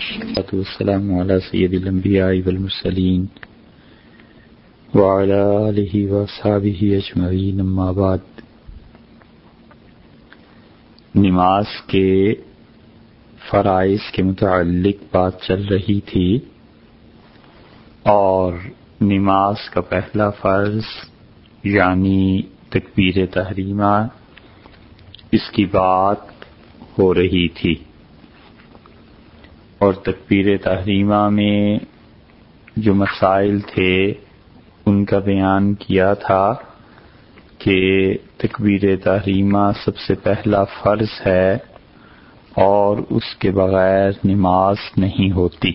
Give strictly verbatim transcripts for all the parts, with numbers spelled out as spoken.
والصلاة والسلام على سید الانبیاء والمرسلین وعلى آلہ وصحبہ اجمعین، اما بعد۔ نماز کے فرائض کے متعلق بات چل رہی تھی اور نماز کا پہلا فرض یعنی تکبیر تحریمہ، اس کی بات ہو رہی تھی اور تکبیر تحریمہ میں جو مسائل تھے ان کا بیان کیا تھا کہ تکبیر تحریمہ سب سے پہلا فرض ہے اور اس کے بغیر نماز نہیں ہوتی،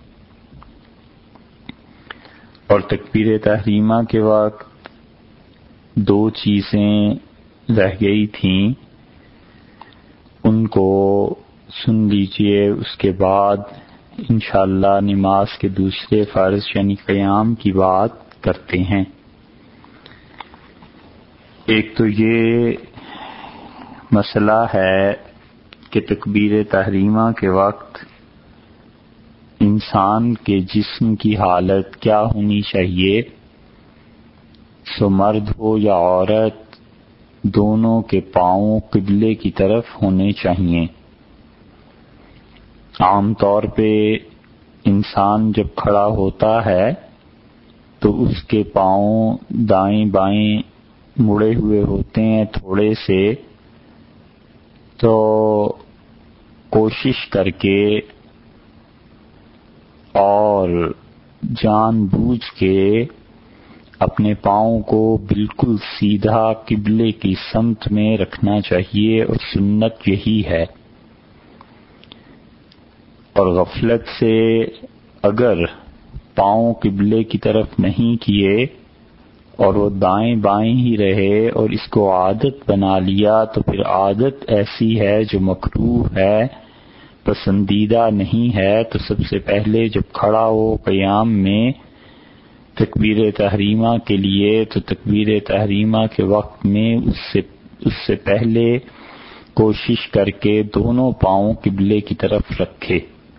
اور تکبیر تحریمہ کے وقت دو چیزیں رہ گئی تھیں، ان کو سن لیجئے، اس کے بعد انشاءاللہ نماز کے دوسرے فرض یعنی قیام کی بات کرتے ہیں۔ ایک تو یہ مسئلہ ہے کہ تکبیر تحریمہ کے وقت انسان کے جسم کی حالت کیا ہونی چاہیے، سو مرد ہو یا عورت، دونوں کے پاؤں قبلے کی طرف ہونے چاہیے۔ عام طور پہ انسان جب کھڑا ہوتا ہے تو اس کے پاؤں دائیں بائیں مڑے ہوئے ہوتے ہیں تھوڑے سے، تو کوشش کر کے اور جان بوجھ کے اپنے پاؤں کو بالکل سیدھا قبلے کی سمت میں رکھنا چاہیے، اور سنت یہی ہے۔ اور غفلت سے اگر پاؤں قبلے کی طرف نہیں کیے اور وہ دائیں بائیں ہی رہے اور اس کو عادت بنا لیا، تو پھر عادت ایسی ہے جو مکروہ ہے، پسندیدہ نہیں ہے۔ تو سب سے پہلے جب کھڑا ہو قیام میں تکبیر تحریمہ کے لیے، تو تکبیر تحریمہ کے وقت میں اس سے اس سے پہلے کوشش کر کے دونوں پاؤں قبلے کی طرف رکھے،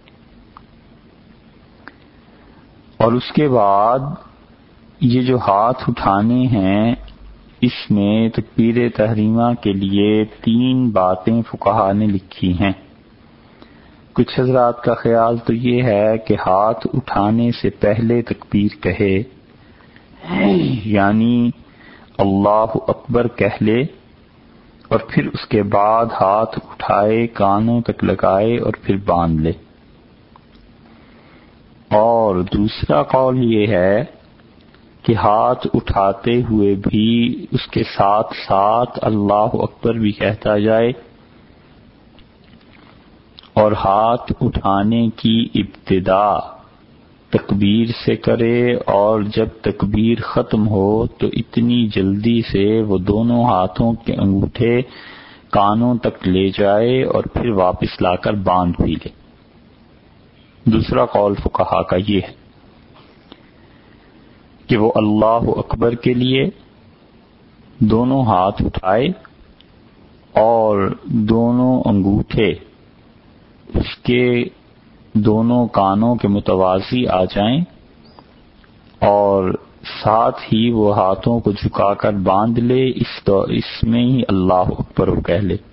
اور اس کے بعد یہ جو ہاتھ اٹھانے ہیں، اس میں تکبیر تحریمہ کے لیے تین باتیں فقہا نے لکھی ہیں۔ کچھ حضرات کا خیال تو یہ ہے کہ ہاتھ اٹھانے سے پہلے تکبیر کہے، یعنی اللہ اکبر کہہ لے اور پھر اس کے بعد ہاتھ اٹھائے، کانوں تک لگائے اور پھر باندھ لے۔ اور دوسرا قول یہ ہے کہ ہاتھ اٹھاتے ہوئے بھی اس کے ساتھ ساتھ اللہ اکبر بھی کہتا جائے، اور ہاتھ اٹھانے کی ابتدا تکبیر سے کرے، اور جب تکبیر ختم ہو تو اتنی جلدی سے وہ دونوں ہاتھوں کے انگوٹھے کانوں تک لے جائے اور پھر واپس لا کر باندھ بھی لے۔ دوسرا قول فقہا کا یہ ہے کہ وہ اللہ اکبر کے لیے دونوں ہاتھ اٹھائے اور دونوں انگوٹھے اس کے دونوں کانوں کے متوازی آ جائیں، اور ساتھ ہی وہ ہاتھوں کو جھکا کر باندھ لے، اس تو اس میں ہی اللہ اکبر وہ کہہ لے۔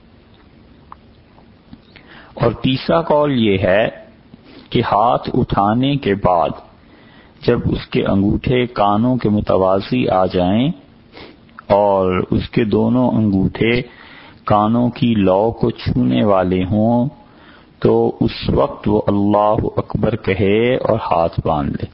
اور تیسرا قول یہ ہے کہ ہاتھ اٹھانے کے بعد جب اس کے انگوٹھے کانوں کے متوازی آ جائیں اور اس کے دونوں انگوٹھے کانوں کی لو کو چھونے والے ہوں، تو اس وقت وہ اللہ اکبر کہے اور ہاتھ باندھ لے۔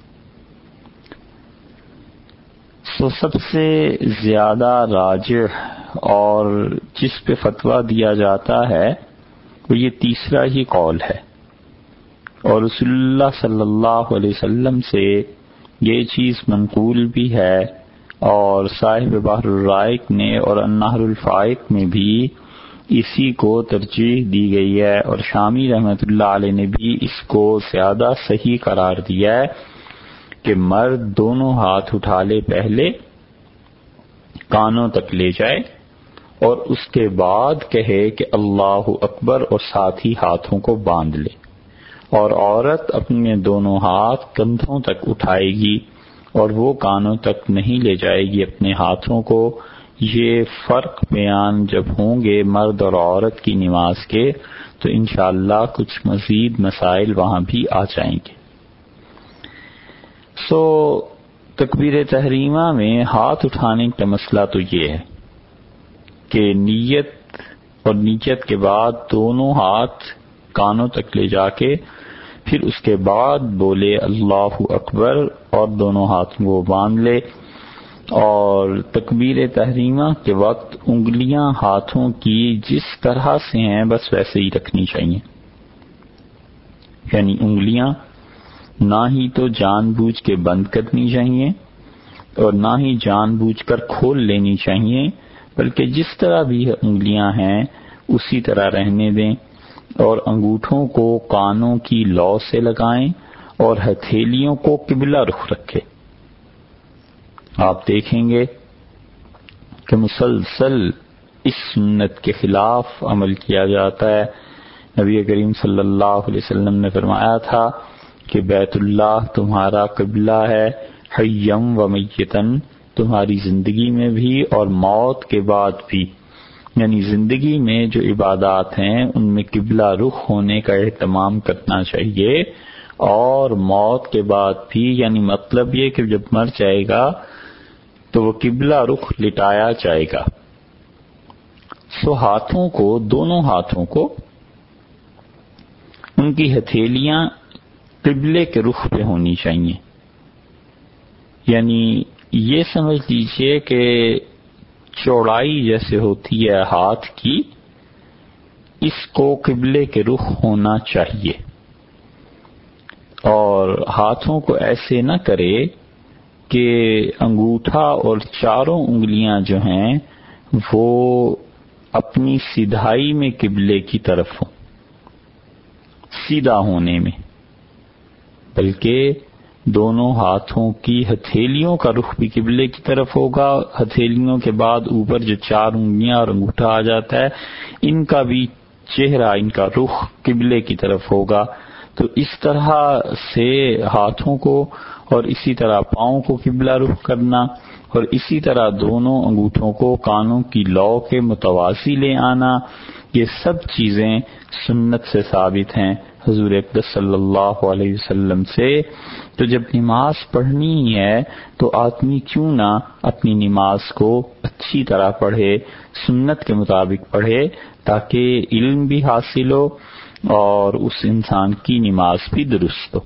سو سب سے زیادہ راجح اور جس پہ فتویٰ دیا جاتا ہے وہ یہ تیسرا ہی قول ہے، اور رسول اللہ صلی اللہ علیہ وسلم سے یہ چیز منقول بھی ہے، اور صاحب بحر الرائق نے اور النہر الفائق میں بھی اسی کو ترجیح دی گئی ہے، اور شامی رحمۃ اللہ علیہ نے بھی اس کو زیادہ صحیح قرار دیا ہے کہ مرد دونوں ہاتھ اٹھا لے، پہلے کانوں تک لے جائے اور اس کے بعد کہے کہ اللہ اکبر، اور ساتھ ہی ہاتھوں کو باندھ لے، اور عورت اپنے دونوں ہاتھ کندھوں تک اٹھائے گی اور وہ کانوں تک نہیں لے جائے گی اپنے ہاتھوں کو. یہ فرق بیان جب ہوں گے مرد اور عورت کی نماز کے تو انشاءاللہ کچھ مزید مسائل وہاں بھی آ جائیں گے. سو تکبیر تحریمہ میں ہاتھ اٹھانے کا مسئلہ تو یہ ہے کہ نیت اور نیت کے بعد دونوں ہاتھ کانوں تک لے جا کے پھر اس کے بعد بولے اللہ اکبر اور دونوں ہاتھ وہ باندھ لے. اور تکبیر تحریمہ کے وقت انگلیاں ہاتھوں کی جس طرح سے ہیں بس ویسے ہی رکھنی چاہیے. یعنی انگلیاں نہ ہی تو جان بوجھ کے بند کرنی چاہیے اور نہ ہی جان بوجھ کر کھول لینی چاہیے، بلکہ جس طرح بھی انگلیاں ہیں اسی طرح رہنے دیں. اور انگوٹھوں کو کانوں کی لو سے لگائیں اور ہتھیلیوں کو قبلہ رخ رکھے. آپ دیکھیں گے کہ مسلسل اس سنت کے خلاف عمل کیا جاتا ہے. نبی کریم صلی اللہ علیہ وسلم نے فرمایا تھا کہ بیت اللہ تمہارا قبلہ ہے حیم و میتن، تمہاری زندگی میں بھی اور موت کے بعد بھی. یعنی زندگی میں جو عبادات ہیں ان میں قبلہ رخ ہونے کا اہتمام کرنا چاہیے، اور موت کے بعد بھی، یعنی مطلب یہ کہ جب مر جائے گا تو وہ قبلہ رخ لٹایا جائے گا. سو ہاتھوں کو، دونوں ہاتھوں کو، ان کی ہتھیلیاں قبلے کے رخ پہ ہونی چاہیے. یعنی یہ سمجھ لیجئے کہ چوڑائی جیسے ہوتی ہے ہاتھ کی، اس کو قبلے کے رخ ہونا چاہیے. اور ہاتھوں کو ایسے نہ کرے کہ انگوٹھا اور چاروں انگلیاں جو ہیں وہ اپنی سیدھائی میں قبلے کی طرف ہوں، سیدھا ہونے میں، بلکہ دونوں ہاتھوں کی ہتھیلیوں کا رخ بھی قبلے کی طرف ہوگا. ہتھیلیوں کے بعد اوپر جو چار انگلیاں اور انگوٹھا آ جاتا ہے ان کا بھی چہرہ، ان کا رخ قبلے کی طرف ہوگا. تو اس طرح سے ہاتھوں کو اور اسی طرح پاؤں کو قبلہ رخ کرنا اور اسی طرح دونوں انگوٹھوں کو کانوں کی لو کے متوازی لے آنا، یہ سب چیزیں سنت سے ثابت ہیں حضور اقدس صلی اللہ علیہ وسلم سے. تو جب نماز پڑھنی ہے تو آدمی کیوں نہ اپنی نماز کو اچھی طرح پڑھے، سنت کے مطابق پڑھے، تاکہ علم بھی حاصل ہو اور اس انسان کی نماز بھی درست ہو.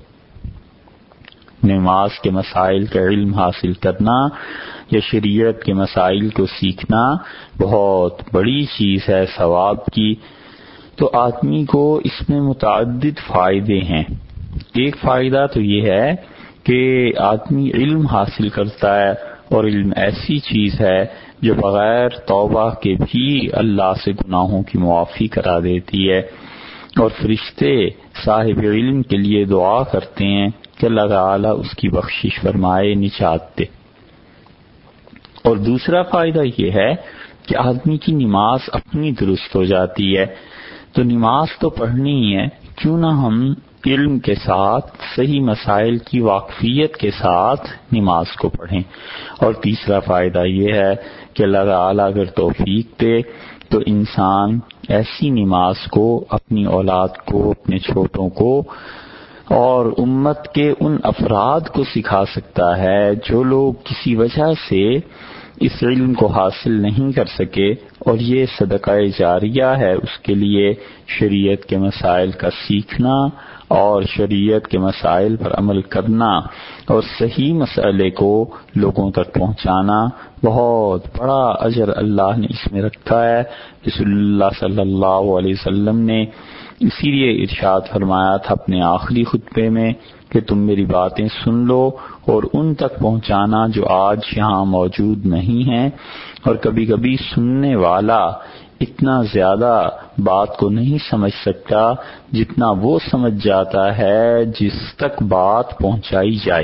نماز کے مسائل کا علم حاصل کرنا یا شریعت کے مسائل کو سیکھنا بہت بڑی چیز ہے ثواب کی. تو آدمی کو اس میں متعدد فائدے ہیں. ایک فائدہ تو یہ ہے کہ آدمی علم حاصل کرتا ہے، اور علم ایسی چیز ہے جو بغیر توبہ کے بھی اللہ سے گناہوں کی معافی کرا دیتی ہے. اور فرشتے صاحب علم کے لیے دعا کرتے ہیں کہ اللہ تعالیٰ اس کی بخشش فرمائے، نجات دے. اور دوسرا فائدہ یہ ہے کہ آدمی کی نماز اپنی درست ہو جاتی ہے. تو نماز تو پڑھنی ہی ہے، کیوں نہ ہم علم کے ساتھ صحیح مسائل کی واقفیت کے ساتھ نماز کو پڑھیں. اور تیسرا فائدہ یہ ہے کہ اللہ تعالیٰ اگر توفیق دے تو انسان ایسی نماز کو اپنی اولاد کو، اپنے چھوٹوں کو اور امت کے ان افراد کو سکھا سکتا ہے جو لوگ کسی وجہ سے اس علم کو حاصل نہیں کر سکے، اور یہ صدقہ جاریہ ہے اس کے لیے شریعت کے مسائل کا سیکھنا اور شریعت کے مسائل پر عمل کرنا اور صحیح مسئلے کو لوگوں تک پہنچانا. بہت بڑا اجر اللہ نے اس میں رکھا ہے. رسول اللہ صلی اللہ علیہ وسلم نے اسی لیے ارشاد فرمایا تھا اپنے آخری خطبے میں کہ تم میری باتیں سن لو اور ان تک پہنچانا جو آج یہاں موجود نہیں ہیں. اور کبھی کبھی سننے والا اتنا زیادہ بات کو نہیں سمجھ سکتا جتنا وہ سمجھ جاتا ہے جس تک بات پہنچائی جائے.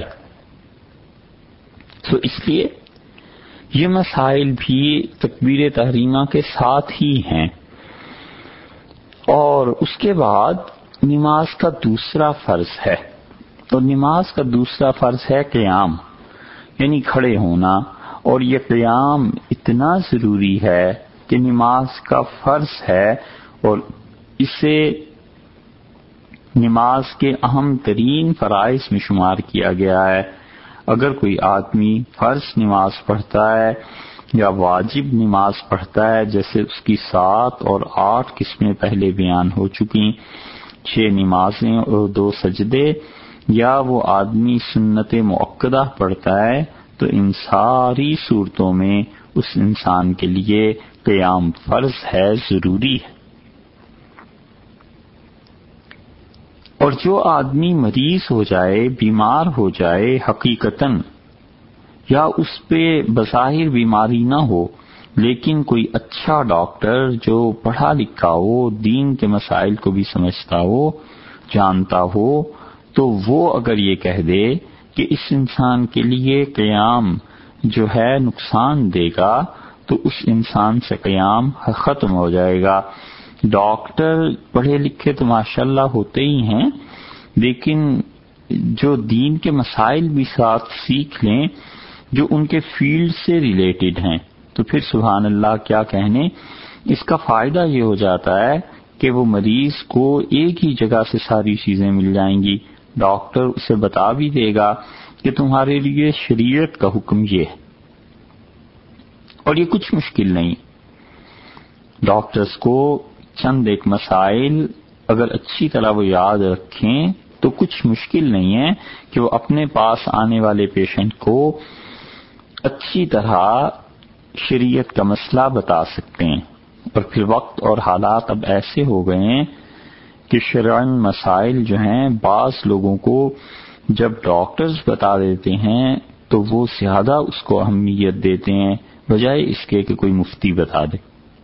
تو اس لیے یہ مسائل بھی تکبیر تحریمہ کے ساتھ ہی ہیں. اور اس کے بعد نماز کا دوسرا فرض ہے، اور نماز کا دوسرا فرض ہے قیام، یعنی کھڑے ہونا، اور یہ قیام اتنا ضروری ہے کہ نماز کا فرض ہے، اور اسے نماز کے اہم ترین فرائض میں شمار کیا گیا ہے۔ اگر کوئی آدمی فرض نماز پڑھتا ہے یا واجب نماز پڑھتا ہے، جیسے اس کی سات اور آٹھ قسمیں پہلے بیان ہو چکی، چھ نمازیں اور دو سجدے، یا وہ آدمی سنت مؤکدہ پڑھتا ہے، تو ان ساری صورتوں میں اس انسان کے لیے قیام فرض ہے، ضروری ہے۔ اور جو آدمی مریض ہو جائے، بیمار ہو جائے حقیقتاً، یا اس پہ بظاہر بیماری نہ ہو لیکن کوئی اچھا ڈاکٹر جو پڑھا لکھا ہو، دین کے مسائل کو بھی سمجھتا ہو، جانتا ہو، تو وہ اگر یہ کہہ دے کہ اس انسان کے لیے قیام جو ہے نقصان دے گا، تو اس انسان سے قیام ختم ہو جائے گا۔ ڈاکٹر پڑھے لکھے تو ماشاءاللہ ہوتے ہی ہیں، لیکن جو دین کے مسائل بھی ساتھ سیکھ لیں جو ان کے فیلڈ سے ریلیٹڈ ہیں، تو پھر سبحان اللہ کیا کہنے، اس کا فائدہ یہ ہو جاتا ہے کہ وہ مریض کو ایک ہی جگہ سے ساری چیزیں مل جائیں گی۔ ڈاکٹر اسے بتا بھی دے گا کہ تمہارے لیے شریعت کا حکم یہ ہے، اور یہ کچھ مشکل نہیں۔ ڈاکٹرز کو چند ایک مسائل اگر اچھی طرح وہ یاد رکھیں تو کچھ مشکل نہیں ہے کہ وہ اپنے پاس آنے والے پیشنٹ کو اچھی طرح شریعت کا مسئلہ بتا سکتے ہیں۔ اور پھر وقت اور حالات اب ایسے ہو گئے ہیں کہ شرعن مسائل جو ہیں بعض لوگوں کو جب ڈاکٹرز بتا دیتے ہیں تو وہ زیادہ اس کو اہمیت دیتے ہیں بجائے اس کے کہ کوئی مفتی بتا دے،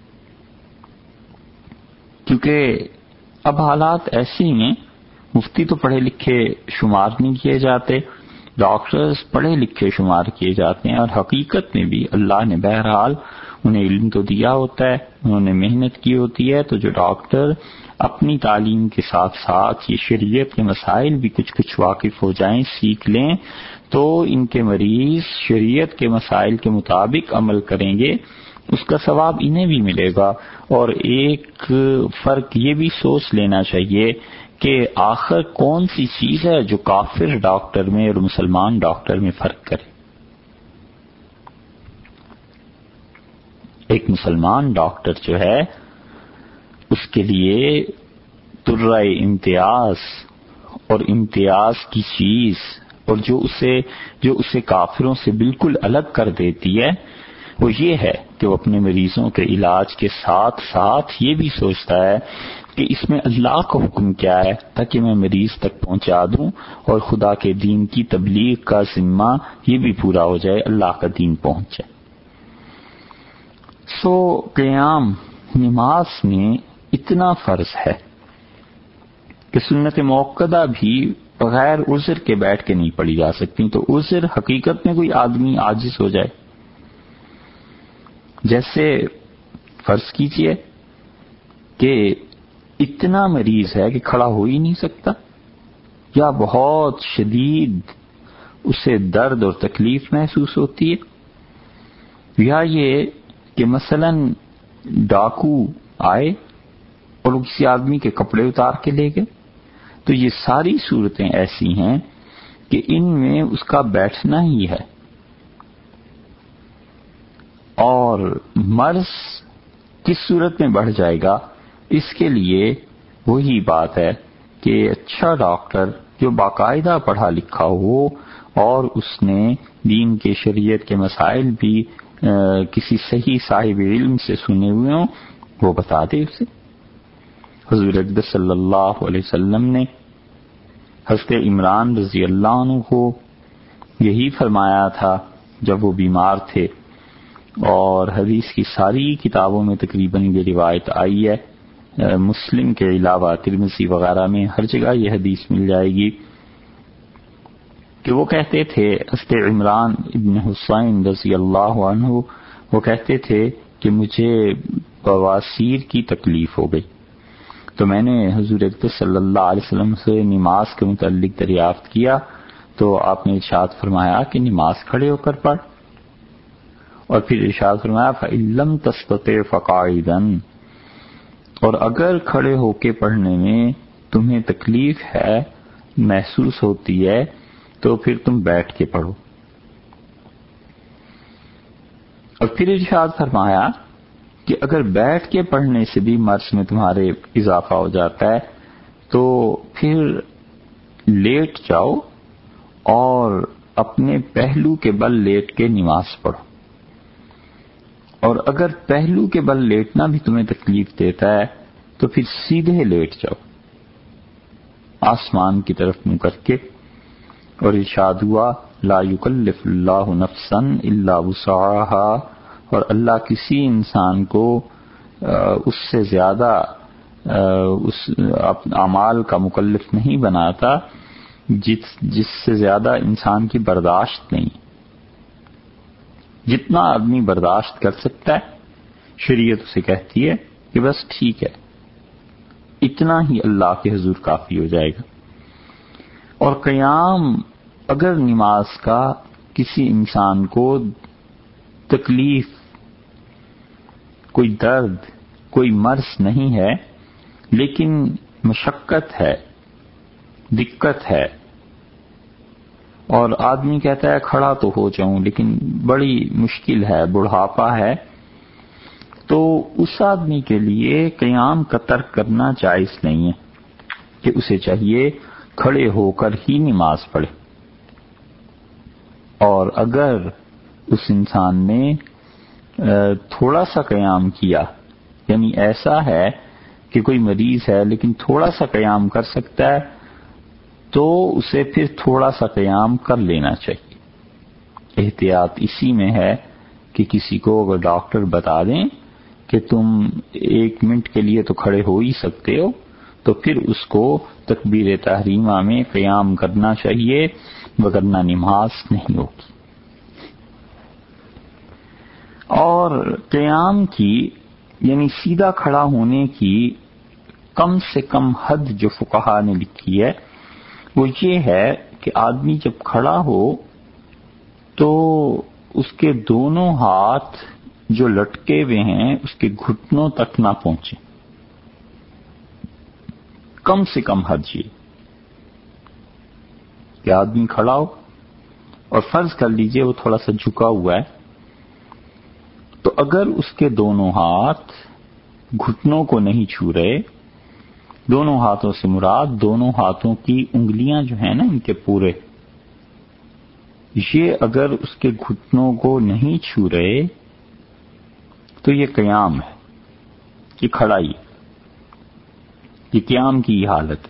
کیونکہ اب حالات ایسے ہی ہیں۔ مفتی تو پڑھے لکھے شمار نہیں کیے جاتے، ڈاکٹرز پڑھے لکھے شمار کیے جاتے ہیں، اور حقیقت میں بھی اللہ نے بہرحال انہیں علم تو دیا ہوتا ہے، انہوں نے محنت کی ہوتی ہے، تو جو ڈاکٹر اپنی تعلیم کے ساتھ ساتھ یہ شریعت کے مسائل بھی کچھ کچھ واقف ہو جائیں، سیکھ لیں، تو ان کے مریض شریعت کے مسائل کے مطابق عمل کریں گے، اس کا ثواب انہیں بھی ملے گا۔ اور ایک فرق یہ بھی سوچ لینا چاہیے کہ آخر کون سی چیز ہے جو کافر ڈاکٹر میں اور مسلمان ڈاکٹر میں فرق کرے۔ ایک مسلمان ڈاکٹر جو ہے اس کے لیے ترہ امتیاز اور امتیاز کی چیز، اور جو اسے جو اسے کافروں سے بالکل الگ کر دیتی ہے، وہ یہ ہے کہ وہ اپنے مریضوں کے علاج کے ساتھ ساتھ یہ بھی سوچتا ہے کہ اس میں اللہ کا حکم کیا ہے، تاکہ میں مریض تک پہنچا دوں اور خدا کے دین کی تبلیغ کا ذمہ یہ بھی پورا ہو جائے، اللہ کا دین پہنچ جائے۔ سو قیام نماز میں اتنا فرض ہے کہ سنت موقدہ بھی بغیر عذر کے بیٹھ کے نہیں پڑھی جا سکتی، تو عذر حقیقت میں کوئی آدمی عاجز ہو جائے، جیسے فرض کیجئے کہ اتنا مریض ہے کہ کھڑا ہو ہی نہیں سکتا، یا بہت شدید اسے درد اور تکلیف محسوس ہوتی ہے، یا یہ کہ مثلا ڈاکو آئے اور کسی آدمی کے کپڑے اتار کے لے گئے، تو یہ ساری صورتیں ایسی ہیں کہ ان میں اس کا بیٹھنا ہی ہے۔ اور مرض کس صورت میں بڑھ جائے گا، اس کے لیے وہی بات ہے کہ اچھا ڈاکٹر جو باقاعدہ پڑھا لکھا ہو اور اس نے دین کے شریعت کے مسائل بھی کسی صحیح صاحب علم سے سنے ہوئے ہوں، وہ بتا دے اسے۔ حضور اقدس صلی اللہ علیہ وسلم نے حضرت عمران رضی اللہ عنہ کو یہی فرمایا تھا جب وہ بیمار تھے، اور حدیث کی ساری کتابوں میں تقریباً یہ روایت آئی ہے، مسلم کے علاوہ ترمذی وغیرہ میں ہر جگہ یہ حدیث مل جائے گی، کہ وہ کہتے تھے، حضرت عمران ابن حسین رضی اللہ عنہ وہ کہتے تھے کہ مجھے بواسیر کی تکلیف ہو گئی، تو میں نے حضور اقدس صلی اللہ علیہ وسلم سے نماز کے متعلق دریافت کیا تو آپ نے ارشاد فرمایا کہ نماز کھڑے ہو کر پڑھ، اور پھر ارشاد فرمایا فَإِن لَّمْ تَسْتَطِعْ فَقَاعِدًا، اور اگر کھڑے ہو کے پڑھنے میں تمہیں تکلیف ہے، محسوس ہوتی ہے، تو پھر تم بیٹھ کے پڑھو۔ اور پھر ارشاد فرمایا کہ اگر بیٹھ کے پڑھنے سے بھی مرض میں تمہارے اضافہ ہو جاتا ہے تو پھر لیٹ جاؤ اور اپنے پہلو کے بل لیٹ کے نماز پڑھو، اور اگر پہلو کے بل لیٹنا بھی تمہیں تکلیف دیتا ہے تو پھر سیدھے لیٹ جاؤ آسمان کی طرف منہ کر کے۔ اور ارشاد ہوا لا یکلف اللہ نفسا الا وسعها، اور اللہ کسی انسان کو اس سے زیادہ اس اعمال کا مکلف نہیں بناتا جس جس سے زیادہ انسان کی برداشت نہیں۔ جتنا آدمی برداشت کر سکتا ہے شریعت اسے کہتی ہے کہ بس ٹھیک ہے، اتنا ہی اللہ کے حضور کافی ہو جائے گا۔ اور قیام اگر نماز کا کسی انسان کو تکلیف، کوئی درد، کوئی مرض نہیں ہے، لیکن مشقت ہے، دقت ہے، اور آدمی کہتا ہے کھڑا تو ہو جاؤں لیکن بڑی مشکل ہے، بڑھاپا ہے، تو اس آدمی کے لیے قیام کا ترک کرنا جائز نہیں ہے کہ اسے چاہیے کھڑے ہو کر ہی نماز پڑھے۔ اور اگر اس انسان نے تھوڑا سا قیام کیا، یعنی ایسا ہے کہ کوئی مریض ہے لیکن تھوڑا سا قیام کر سکتا ہے، تو اسے پھر تھوڑا سا قیام کر لینا چاہیے۔ احتیاط اسی میں ہے کہ کسی کو اگر ڈاکٹر بتا دیں کہ تم ایک منٹ کے لیے تو کھڑے ہو ہی سکتے ہو، تو پھر اس کو تکبیر تحریمہ میں قیام کرنا چاہیے، وگرنہ نماز نہیں ہوگی۔ اور قیام کی یعنی سیدھا کھڑا ہونے کی کم سے کم حد جو فقہا نے لکھی ہے وہ یہ ہے کہ آدمی جب کھڑا ہو تو اس کے دونوں ہاتھ جو لٹکے ہوئے ہیں اس کے گھٹنوں تک نہ پہنچے، کم سے کم حد یہ کہ آدمی کھڑا ہو اور فرض کر لیجئے وہ تھوڑا سا جھکا ہوا ہے، تو اگر اس کے دونوں ہاتھ گھٹنوں کو نہیں چھو رہے، دونوں ہاتھوں سے مراد دونوں ہاتھوں کی انگلیاں جو ہیں نا ان کے پورے، یہ اگر اس کے گھٹنوں کو نہیں چھو رہے تو یہ قیام ہے، یہ کھڑائی، یہ قیام کی حالت ہے،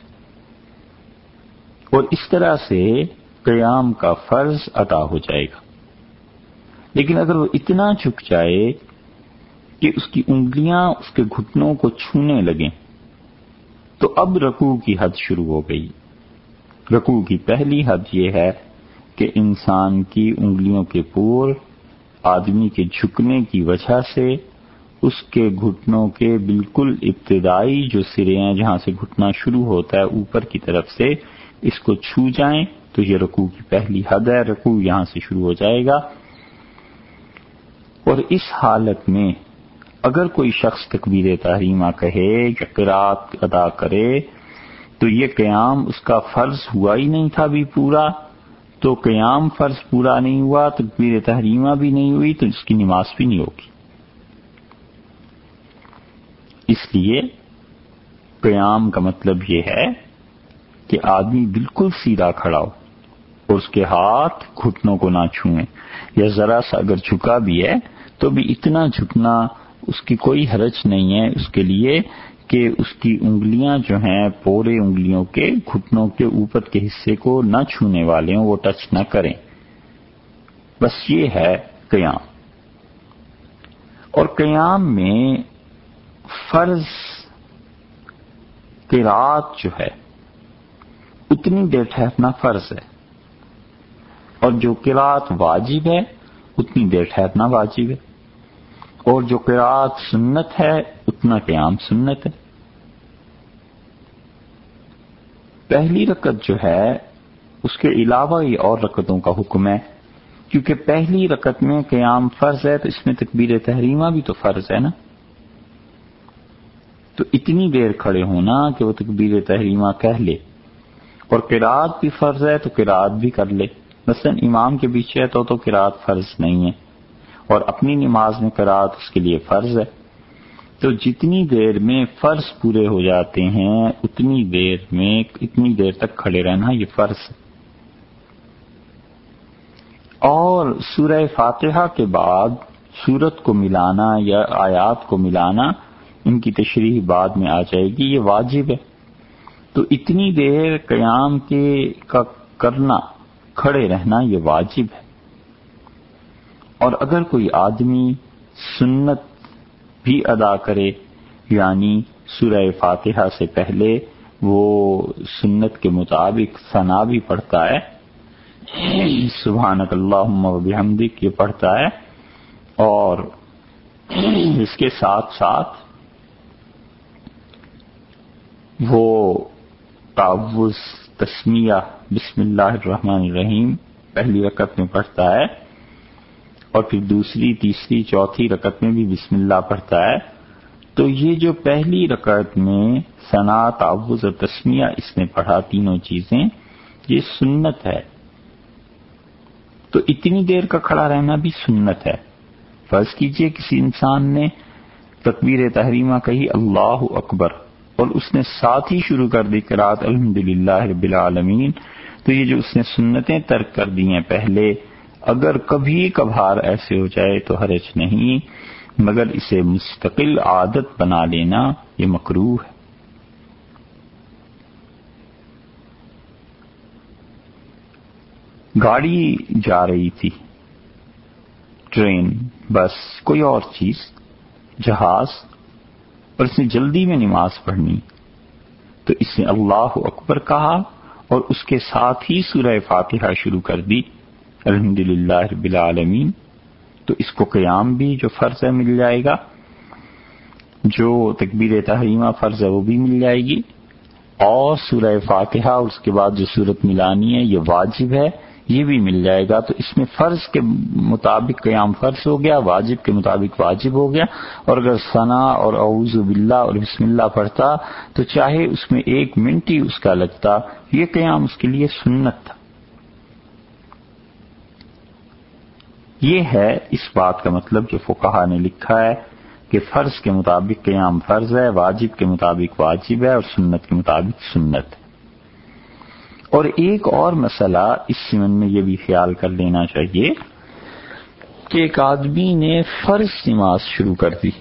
اور اس طرح سے قیام کا فرض ادا ہو جائے گا۔ لیکن اگر وہ اتنا جھک جائے کہ اس کی انگلیاں اس کے گھٹنوں کو چھونے لگیں تو اب رکوع کی حد شروع ہو گئی۔ رکوع کی پہلی حد یہ ہے کہ انسان کی انگلیوں کے پور آدمی کے جھکنے کی وجہ سے اس کے گھٹنوں کے بالکل ابتدائی جو سرے ہیں جہاں سے گھٹنا شروع ہوتا ہے اوپر کی طرف سے اس کو چھو جائیں تو یہ رکوع کی پہلی حد ہے، رکوع یہاں سے شروع ہو جائے گا۔ اور اس حالت میں اگر کوئی شخص تکبیر تحریمہ کہے یا قرات ادا کرے تو یہ قیام اس کا فرض ہوا ہی نہیں تھا بھی پورا، تو قیام فرض پورا نہیں ہوا، تکبیر تحریمہ بھی نہیں ہوئی، تو اس کی نماز بھی نہیں ہوگی۔ اس لیے قیام کا مطلب یہ ہے کہ آدمی بالکل سیدھا کھڑا ہو اور اس کے ہاتھ گھٹنوں کو نہ چھوئیں، یا ذرا سا اگر جھکا بھی ہے تو بھی اتنا جھکنا اس کی کوئی حرج نہیں ہے اس کے لیے کہ اس کی انگلیاں جو ہیں پورے انگلیوں کے گھٹنوں کے اوپر کے حصے کو نہ چھونے والے ہوں، وہ ٹچ نہ کریں، بس یہ ہے قیام۔ اور قیام میں فرض قرات جو ہے اتنی دیر ٹھہرنا فرض ہے، اور جو قرات واجب ہے اتنی دیر ٹھہرنا واجب ہے، اور جو قرات سنت ہے اتنا قیام سنت ہے۔ پہلی رکعت جو ہے اس کے علاوہ یہ اور رکعتوں کا حکم ہے، کیونکہ پہلی رکعت میں قیام فرض ہے تو اس میں تکبیر تحریمہ بھی تو فرض ہے نا، تو اتنی دیر کھڑے ہونا کہ وہ تکبیر تحریمہ کہہ لے، اور قرات بھی فرض ہے تو قرات بھی کر لے، مثلا امام کے پیچھے ہے تو تو قرات فرض نہیں ہے، اور اپنی نماز میں قرات اس کے لیے فرض ہے، تو جتنی دیر میں فرض پورے ہو جاتے ہیں اتنی دیر میں اتنی دیر تک کھڑے رہنا یہ فرض ہے۔ اور سورہ فاتحہ کے بعد سورت کو ملانا یا آیات کو ملانا، ان کی تشریح بعد میں آ جائے گی، یہ واجب ہے، تو اتنی دیر قیام کے کا کرنا، کھڑے رہنا یہ واجب ہے۔ اور اگر کوئی آدمی سنت بھی ادا کرے، یعنی سورہ فاتحہ سے پہلے وہ سنت کے مطابق ثنا بھی پڑھتا ہے، سبحانک اللہم و بحمدک یہ پڑھتا ہے، اور اس کے ساتھ ساتھ وہ تعوذ تسمیہ بسم اللہ الرحمن الرحیم پہلی رکعت میں پڑھتا ہے، اور پھر دوسری تیسری چوتھی رکعت میں بھی بسم اللہ پڑھتا ہے، تو یہ جو پہلی رکعت میں ثنا تعوذ اور تسمیہ اس نے پڑھا تینوں چیزیں، یہ سنت ہے، تو اتنی دیر کا کھڑا رہنا بھی سنت ہے۔ فرض کیجئے کسی انسان نے تکبیر تحریمہ کہی اللہ اکبر، اور اس نے ساتھ ہی شروع کر دی قرات الحمدللہ رب العالمین، تو یہ جو اس نے سنتیں ترک کر دی ہیں پہلے، اگر کبھی کبھار ایسے ہو جائے تو حرج نہیں، مگر اسے مستقل عادت بنا لینا یہ مکروہ ہے۔ گاڑی جا رہی تھی، ٹرین، بس، کوئی اور چیز، جہاز، اور اس نے جلدی میں نماز پڑھنی، تو اس نے اللہ اکبر کہا اور اس کے ساتھ ہی سورہ فاتحہ شروع کر دی الحمدللہ رب العالمین، تو اس کو قیام بھی جو فرض ہے مل جائے گا، جو تکبیر تحریمہ فرض ہے وہ بھی مل جائے گی، اور سورہ فاتحہ اور اس کے بعد جو سورت ملانی ہے یہ واجب ہے یہ بھی مل جائے گا، تو اس میں فرض کے مطابق قیام فرض ہو گیا، واجب کے مطابق واجب ہو گیا، اور اگر ثنا اور اعوذ باللہ اور بسم اللہ پڑھتا تو چاہے اس میں ایک منٹ ہی اس کا لگتا، یہ قیام اس کے لیے سنت تھا۔ یہ ہے اس بات کا مطلب جو فقہا نے لکھا ہے کہ فرض کے مطابق قیام فرض ہے، واجب کے مطابق واجب ہے، اور سنت کے مطابق سنت ہے۔ اور ایک اور مسئلہ اس سمن میں یہ بھی خیال کر لینا چاہیے کہ ایک آدمی نے فرض نماز شروع کر دی،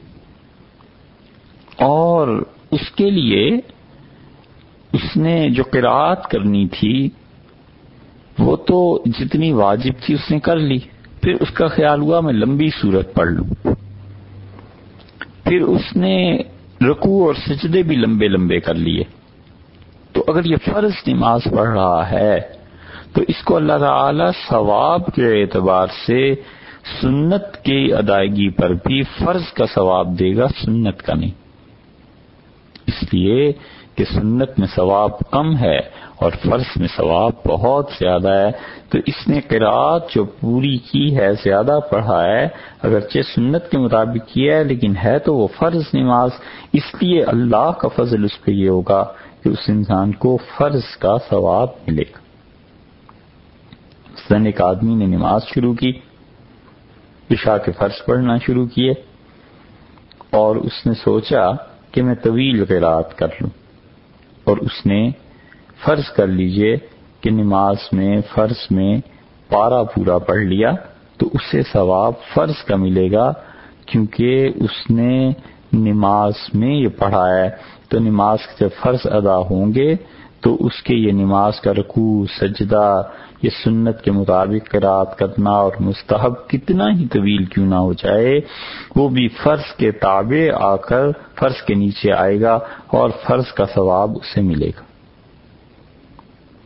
اور اس کے لیے اس نے جو قرات کرنی تھی وہ تو جتنی واجب تھی اس نے کر لی، پھر اس کا خیال ہوا میں لمبی سورت پڑھ لوں، پھر اس نے رکوع اور سجدے بھی لمبے لمبے کر لیے، تو اگر یہ فرض نماز پڑھ رہا ہے تو اس کو اللہ تعالی ثواب کے اعتبار سے سنت کی ادائیگی پر بھی فرض کا ثواب دے گا، سنت کا نہیں، اس لیے کہ سنت میں ثواب کم ہے اور فرض میں ثواب بہت زیادہ ہے، تو اس نے قرات جو پوری کی ہے زیادہ پڑھا ہے، اگرچہ سنت کے مطابق کیا ہے لیکن ہے تو وہ فرض نماز، اس لیے اللہ کا فضل اس پہ یہ ہوگا کہ اس انسان کو فرض کا ثواب ملے گا۔ مثلاً ایک آدمی نے نماز شروع کی، عشاء کے فرض پڑھنا شروع کیے، اور اس نے سوچا کہ میں طویل قرات کر لوں، اور اس نے فرض کر لیجئے کہ نماز میں فرض میں پارہ پورا پڑھ لیا، تو اسے ثواب فرض کا ملے گا، کیونکہ اس نے نماز میں یہ پڑھا ہے، تو نماز کے جب فرض ادا ہوں گے تو اس کے یہ نماز کا رکوع سجدہ یہ سنت کے مطابق قرات کرنا اور مستحب کتنا ہی طویل کیوں نہ ہو جائے وہ بھی فرض کے تابع آ کر فرض کے نیچے آئے گا اور فرض کا ثواب اسے ملے گا۔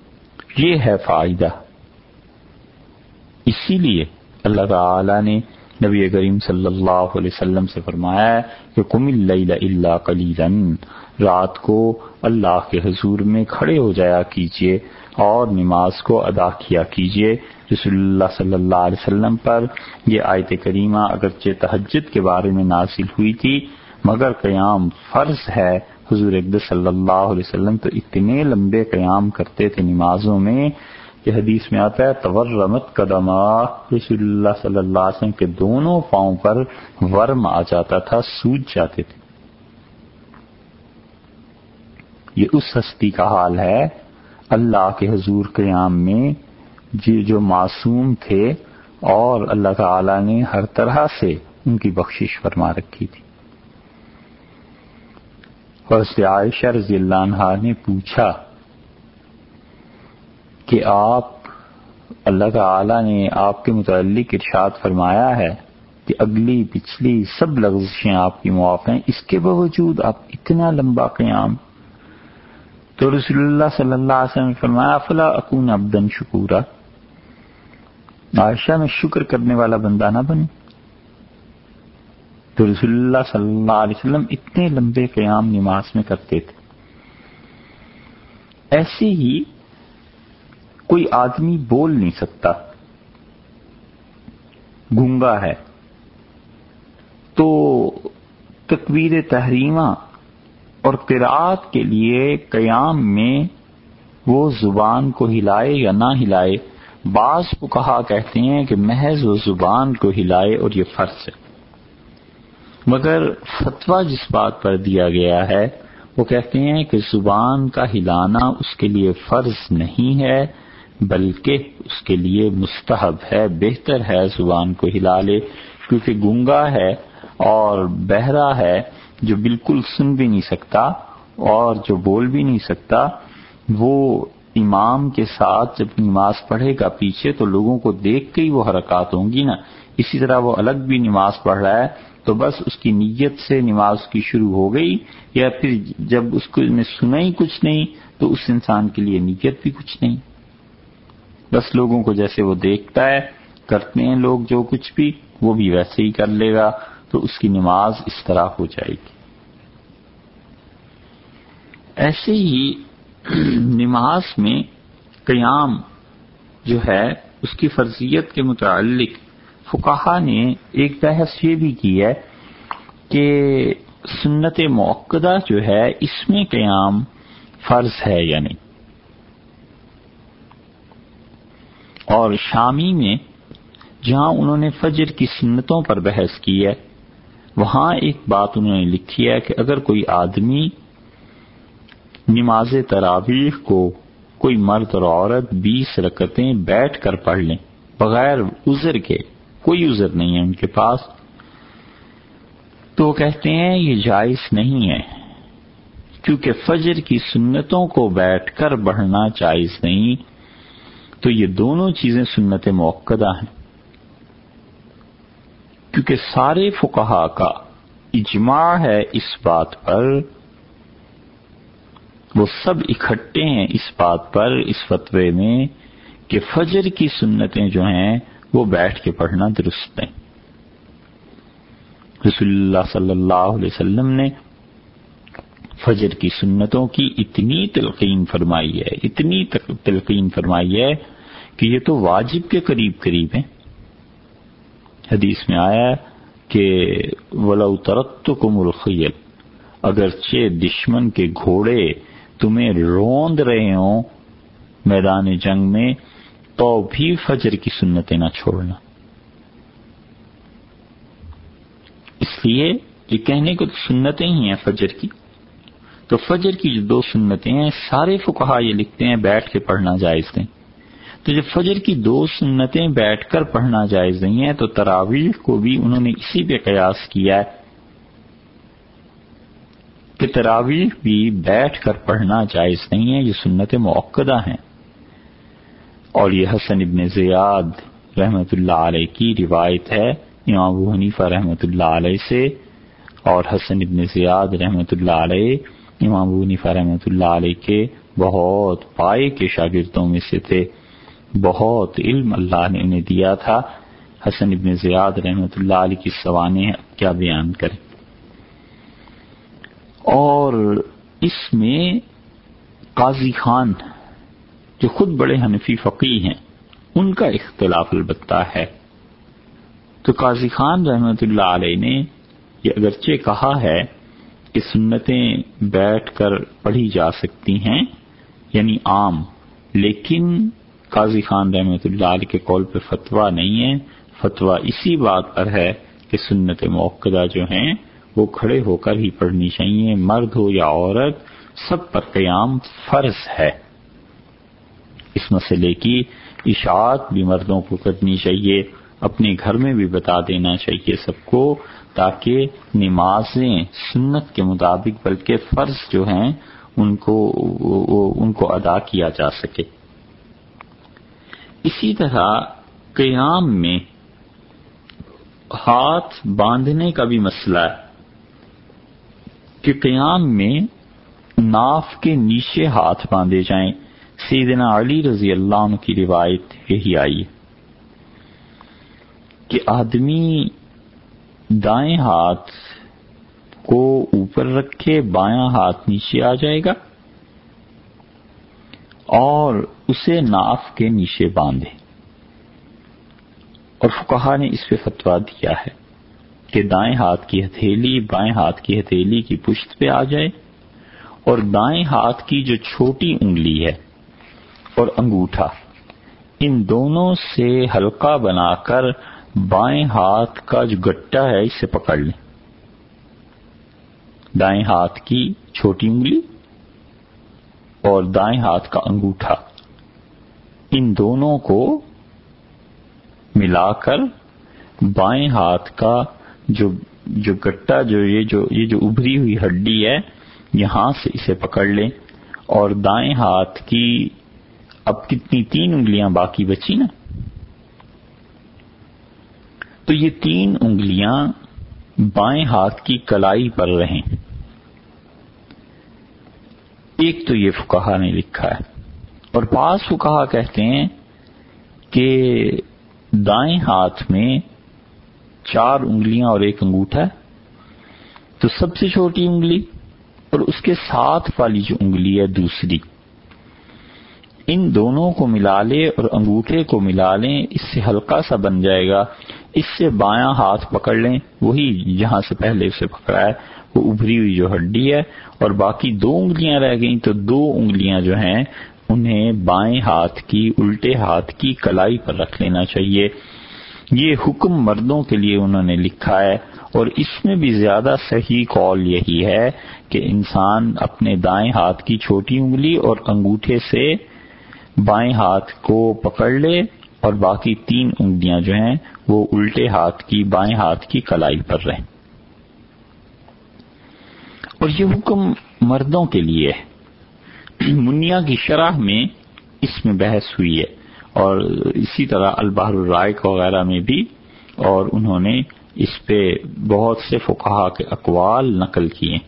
یہ ہے فائدہ، اسی لیے اللہ تعالی نے نبی کریم صلی اللہ علیہ وسلم سے فرمایا ہے کہ قم اللیل الا قلیلا، رات کو اللہ کے حضور میں کھڑے ہو جایا کیجیے اور نماز کو ادا کیا کیجیے۔ رسول اللہ صلی اللہ علیہ وسلم پر یہ آیت کریمہ اگرچہ تہجد کے بارے میں نازل ہوئی تھی مگر قیام فرض ہے۔ حضور اقدس صلی اللہ علیہ وسلم تو اتنے لمبے قیام کرتے تھے نمازوں میں کہ حدیث میں آتا ہے تورمت قدما، رسول اللہ صلی اللہ علیہ وسلم کے دونوں پاؤں پر ورم آ جاتا تھا، سوج جاتے تھے۔ یہ اس ہستی کا حال ہے اللہ کے حضور قیام میں جو معصوم تھے اور اللہ تعالی نے ہر طرح سے ان کی بخشش فرما رکھی تھی۔ اور اس سے عائشہ رضی اللہ عنہا نے پوچھا کہ آپ اللہ تعالی نے آپ کے متعلق ارشاد فرمایا ہے کہ اگلی پچھلی سب لغزشیں آپ کی معاف ہیں، اس کے باوجود آپ اتنا لمبا قیام؟ تو رسول اللہ صلی اللہ علیہ وسلم نے فرمایا فلا اکون عبدا شکورا، عائشہ میں شکر کرنے والا بندہ نہ بنوں۔ تو رسول اللہ صلی اللہ علیہ وسلم اتنے لمبے قیام نماز میں کرتے تھے۔ ایسے ہی کوئی آدمی بول نہیں سکتا، گونگا ہے، تو تکبیر تحریمہ اور قرات کے لیے قیام میں وہ زبان کو ہلائے یا نہ ہلائے، بعض فقہا کہتے ہیں کہ محض وہ زبان کو ہلائے اور یہ فرض ہے، مگر فتویٰ جس بات پر دیا گیا ہے وہ کہتے ہیں کہ زبان کا ہلانا اس کے لیے فرض نہیں ہے بلکہ اس کے لیے مستحب ہے، بہتر ہے زبان کو ہلا لے، کیونکہ گونگا ہے اور بہرا ہے جو بالکل سن بھی نہیں سکتا اور جو بول بھی نہیں سکتا، وہ امام کے ساتھ جب نماز پڑھے گا پیچھے تو لوگوں کو دیکھ کے ہی وہ حرکات ہوں گی نا، اسی طرح وہ الگ بھی نماز پڑھ رہا ہے تو بس اس کی نیت سے نماز کی شروع ہو گئی، یا پھر جب اس کو نے سنا ہی کچھ نہیں تو اس انسان کے لیے نیت بھی کچھ نہیں، بس لوگوں کو جیسے وہ دیکھتا ہے کرتے ہیں لوگ جو کچھ بھی وہ بھی ویسے ہی کر لے گا، تو اس کی نماز اس طرح ہو جائے گی۔ ایسے ہی نماز میں قیام جو ہے اس کی فرضیت کے متعلق فقہا نے ایک بحث یہ بھی کی ہے کہ سنت مؤکدہ جو ہے اس میں قیام فرض ہے یا نہیں، اور شامی میں جہاں انہوں نے فجر کی سنتوں پر بحث کی ہے وہاں ایک بات انہوں نے لکھی ہے کہ اگر کوئی آدمی نماز تراویح کو کوئی مرد اور عورت بیس رکعتیں بیٹھ کر پڑھ لیں بغیر عذر کے، کوئی عذر نہیں ہے ان کے پاس، تو وہ کہتے ہیں یہ جائز نہیں ہے، کیونکہ فجر کی سنتوں کو بیٹھ کر پڑھنا جائز نہیں، تو یہ دونوں چیزیں سنت مؤکدہ ہیں، کیونکہ سارے فقہا کا اجماع ہے اس بات پر، وہ سب اکٹھے ہیں اس بات پر اس فتوے میں کہ فجر کی سنتیں جو ہیں وہ بیٹھ کے پڑھنا درست نہیں۔ رسول اللہ صلی اللہ علیہ وسلم نے فجر کی سنتوں کی اتنی تلقین فرمائی ہے اتنی تلقین فرمائی ہے کہ یہ تو واجب کے قریب قریب ہیں۔ حدیث میں آیا کہ وَلَوْ تَرَكْتُكُمُ الْخَيْلَ، اگرچہ دشمن کے گھوڑے تمہیں روند رہے ہوں میدان جنگ میں تو بھی فجر کی سنتیں نہ چھوڑنا۔ اس لیے یہ کہنے کو سنتیں ہی ہیں فجر کی، تو فجر کی جو دو سنتیں ہیں سارے فقہا یہ لکھتے ہیں بیٹھ کے پڑھنا جائز نہیں، تو جب فجر کی دو سنتیں بیٹھ کر پڑھنا جائز نہیں ہے تو تراویح کو بھی انہوں نے اسی پہ قیاس کیا ہے کہ تراویح بھی بیٹھ کر پڑھنا جائز نہیں ہے، یہ سنت مؤکدہ ہیں۔ اور یہ حسن ابن زیاد رحمۃ اللہ علیہ کی روایت ہے امام ابو حنیفہ رحمۃ اللہ علیہ سے، اور حسن ابن زیاد رحمۃ اللہ علیہ امام ابو حنیفہ رحمۃ اللہ علیہ کے بہت پائے کے شاگردوں میں سے تھے، بہت علم اللہ نے انہیں دیا تھا۔ حسن ابن زیاد رحمۃ اللہ علیہ کی سوانح کیا بیان کریں. اور اس میں قاضی خان جو خود بڑے حنفی فقیہ ہیں ان کا اختلاف البتہ ہے. تو قاضی خان رحمۃ اللہ علیہ نے یہ اگرچہ کہا ہے کہ سنتیں بیٹھ کر پڑھی جا سکتی ہیں یعنی عام، لیکن قاضی خان رحمۃ اللہ علیہ کے قول پہ فتویٰ نہیں ہے. فتویٰ اسی بات پر ہے کہ سنت موقدہ جو ہیں وہ کھڑے ہو کر ہی پڑھنی چاہیے، مرد ہو یا عورت سب پر قیام فرض ہے. اس مسئلے کی اشاعت بھی مردوں کو کرنی چاہیے، اپنے گھر میں بھی بتا دینا چاہیے سب کو، تاکہ نمازیں سنت کے مطابق بلکہ فرض جو ہیں ان کو ان کو ادا کیا جا سکے. اسی طرح قیام میں ہاتھ باندھنے کا بھی مسئلہ ہے کہ قیام میں ناف کے نیچے ہاتھ باندھے جائیں. سیدنا علی رضی اللہ عنہ کی روایت یہی آئی کہ آدمی دائیں ہاتھ کو اوپر رکھے، بایاں ہاتھ نیچے آ جائے گا اور اسے ناف کے نیچے باندھے. اور فقہا نے اس پہ فتویٰ دیا ہے کہ دائیں ہاتھ کی ہتھیلی بائیں ہاتھ کی ہتھیلی کی پشت پہ آ جائے، اور دائیں ہاتھ کی جو چھوٹی انگلی ہے اور انگوٹھا ان دونوں سے حلقہ بنا کر بائیں ہاتھ کا جو گٹا ہے اسے پکڑ لیں. دائیں ہاتھ کی چھوٹی انگلی اور دائیں ہاتھ کا انگوٹھا ان دونوں کو ملا کر بائیں ہاتھ کا جو جو گٹا جو یہ جو یہ جو ابھری ہوئی ہڈی ہے یہاں سے اسے پکڑ لیں، اور دائیں ہاتھ کی اب کتنی تین انگلیاں باقی بچی نا، تو یہ تین انگلیاں بائیں ہاتھ کی کلائی پر رہیں. ایک تو یہ فقہا نے لکھا ہے، اور بعض فقہا کہتے ہیں کہ دائیں ہاتھ میں چار انگلیاں اور ایک انگوٹھا ہے، تو سب سے چھوٹی انگلی اور اس کے ساتھ والی جو انگلی ہے دوسری، ان دونوں کو ملا لے اور انگوٹھے کو ملا لیں، اس سے ہلکا سا بن جائے گا. اس سے بایاں ہاتھ پکڑ لیں، وہی جہاں سے پہلے اسے پکڑا ہے وہ ابھری ہوئی جو ہڈی ہے، اور باقی دو انگلیاں رہ گئیں تو دو انگلیاں جو ہیں انہیں بائیں ہاتھ کی الٹے ہاتھ کی کلائی پر رکھ لینا چاہیے. یہ حکم مردوں کے لیے انہوں نے لکھا ہے، اور اس میں بھی زیادہ صحیح قول یہی ہے کہ انسان اپنے دائیں ہاتھ کی چھوٹی انگلی اور انگوٹھے سے بائیں ہاتھ کو پکڑ لے اور باقی تین انگلیاں جو ہیں وہ الٹے ہاتھ کی بائیں ہاتھ کی کلائی پر رہیں. اور یہ حکم مردوں کے لیے ہے. منیا کی شرح میں اس میں بحث ہوئی ہے، اور اسی طرح البحر الرائق وغیرہ میں بھی، اور انہوں نے اس پہ بہت سے فقہا کے اقوال نقل کیے.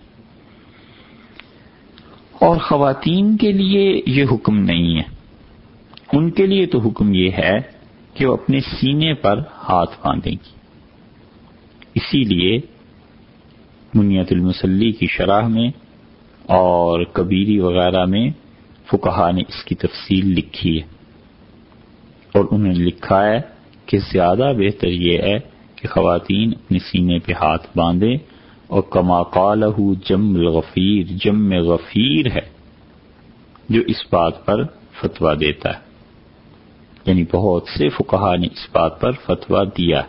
اور خواتین کے لیے یہ حکم نہیں ہے، ان کے لیے تو حکم یہ ہے کہ وہ اپنے سینے پر ہاتھ باندھیں گی. اسی لیے منیت المصلی کی شرح میں اور کبیری وغیرہ میں فقہا نے اس کی تفصیل لکھی ہے، اور انہوں نے لکھا ہے کہ زیادہ بہتر یہ ہے کہ خواتین اپنے سینے پہ ہاتھ باندھیں، اور کما قالہ جم الغفیر، جم غفیر ہے جو اس بات پر فتویٰ دیتا ہے، یعنی بہت سے فقہا نے اس بات پر فتویٰ دیا.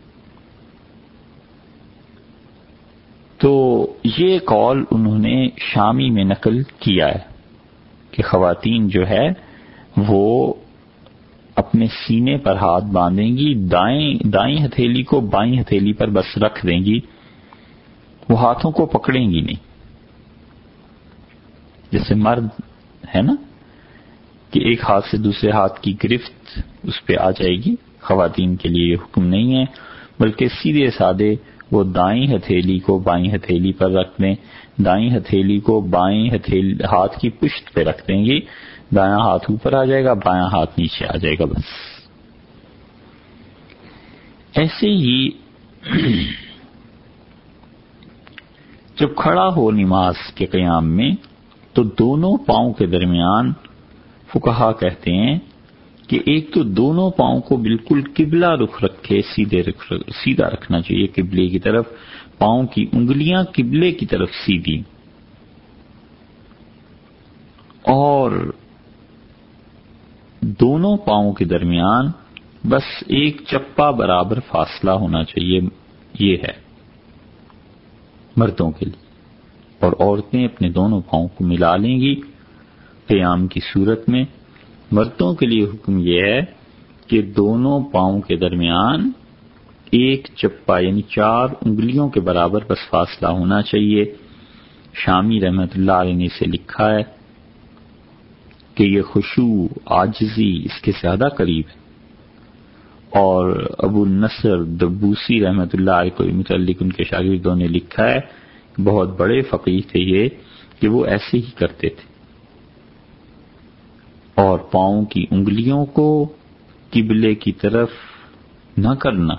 تو یہ قول انہوں نے شامی میں نقل کیا ہے کہ خواتین جو ہے وہ اپنے سینے پر ہاتھ باندھیں گی، دائیں دائیں ہتھیلی کو بائیں ہتھیلی پر بس رکھ دیں گی، وہ ہاتھوں کو پکڑیں گی نہیں. جیسے مرد ہے نا کہ ایک ہاتھ سے دوسرے ہاتھ کی گرفت اس پہ آ جائے گی، خواتین کے لیے یہ حکم نہیں ہے، بلکہ سیدھے سادے وہ دائیں ہتھیلی کو بائیں ہتھیلی پر رکھ دیں، دائیں ہتھیلی کو بائیں ہتھیلی ہاتھ کی پشت پہ رکھ دیں گی، دایاں ہاتھ اوپر آ جائے گا، بایاں ہاتھ نیچے آ جائے گا بس. ایسے ہی جب کھڑا ہو نماز کے قیام میں تو دونوں پاؤں کے درمیان فقہا کہتے ہیں کہ ایک تو دونوں پاؤں کو بالکل قبلہ رخ رکھے، سیدھے رخ سیدھا رکھنا چاہیے قبلے کی طرف، پاؤں کی انگلیاں قبلے کی طرف سیدھی، اور دونوں پاؤں کے درمیان بس ایک چپا برابر فاصلہ ہونا چاہیے. یہ ہے مردوں کے لیے، اور عورتیں اپنے دونوں پاؤں کو ملا لیں گی قیام کی صورت میں. مردوں کے لیے حکم یہ ہے کہ دونوں پاؤں کے درمیان ایک چپا یعنی چار انگلیوں کے برابر بس فاصلہ ہونا چاہیے. شامی رحمت اللہ علیہ نے اسے لکھا ہے کہ یہ خشوع عاجزی اس کے زیادہ قریب ہے، اور ابو النصر دبوسی رحمت اللہ علیہ کو متعلق ان کے شاگردوں نے لکھا ہے کہ بہت بڑے فقیہ تھے یہ، کہ وہ ایسے ہی کرتے تھے، اور پاؤں کی انگلیوں کو قبلے کی طرف نہ کرنا.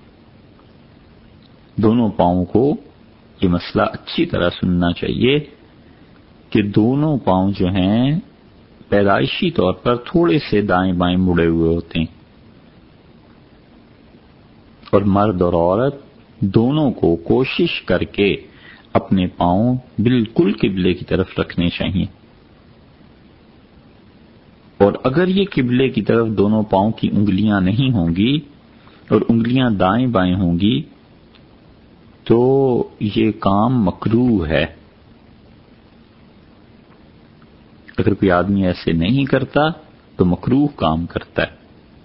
دونوں پاؤں کو یہ مسئلہ اچھی طرح سننا چاہیے کہ دونوں پاؤں جو ہیں پیدائشی طور پر تھوڑے سے دائیں بائیں مڑے ہوئے ہوتے ہیں، اور مرد اور عورت دونوں کو کوشش کر کے اپنے پاؤں بالکل قبلے کی طرف رکھنے چاہیے. اور اگر یہ قبلے کی طرف دونوں پاؤں کی انگلیاں نہیں ہوں گی اور انگلیاں دائیں بائیں ہوں گی تو یہ کام مکروہ ہے. اگر کوئی آدمی ایسے نہیں کرتا تو مکروہ کام کرتا ہے.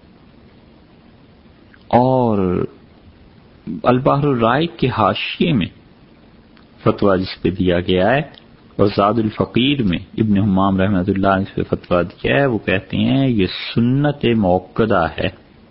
اور البحر الرائق کے حاشیے میں فتویٰ جس پہ دیا گیا ہے، اور زاد الفقیر میں ابن حمام رحمۃ اللہ نے اس پہ فتویٰ دیا ہے، وہ کہتے ہیں یہ سنت موقدہ ہے،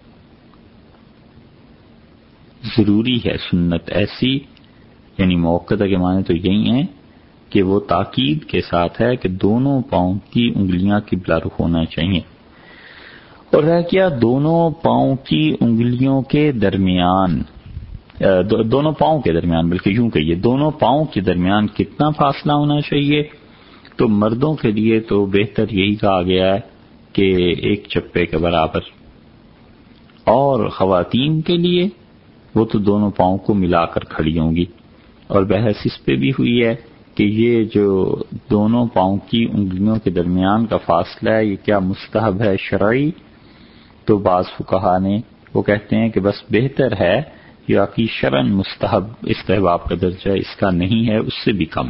ضروری ہے سنت ایسی، یعنی موقدہ کے معنی تو یہی ہیں کہ وہ تاکید کے ساتھ ہے کہ دونوں پاؤں کی انگلیاں قبلہ رخ ہونا چاہیے. اور رہ کیا دونوں پاؤں کی انگلیوں کے درمیان، دو دونوں پاؤں کے درمیان بلکہ یوں کہیے دونوں پاؤں کے درمیان کتنا فاصلہ ہونا چاہیے؟ تو مردوں کے لیے تو بہتر یہی کہا گیا ہے کہ ایک چپے کے برابر، اور خواتین کے لیے وہ تو دونوں پاؤں کو ملا کر کھڑی ہوں گی. اور بحث اس پہ بھی ہوئی ہے کہ یہ جو دونوں پاؤں کی انگلیوں کے درمیان کا فاصلہ ہے یہ کیا مستحب ہے شرعی؟ تو بعض فقہا نے وہ کہتے ہیں کہ بس بہتر ہے، یا کہ شرعن مستحب استحباب کا درجہ اس کا نہیں ہے، اس سے بھی کم.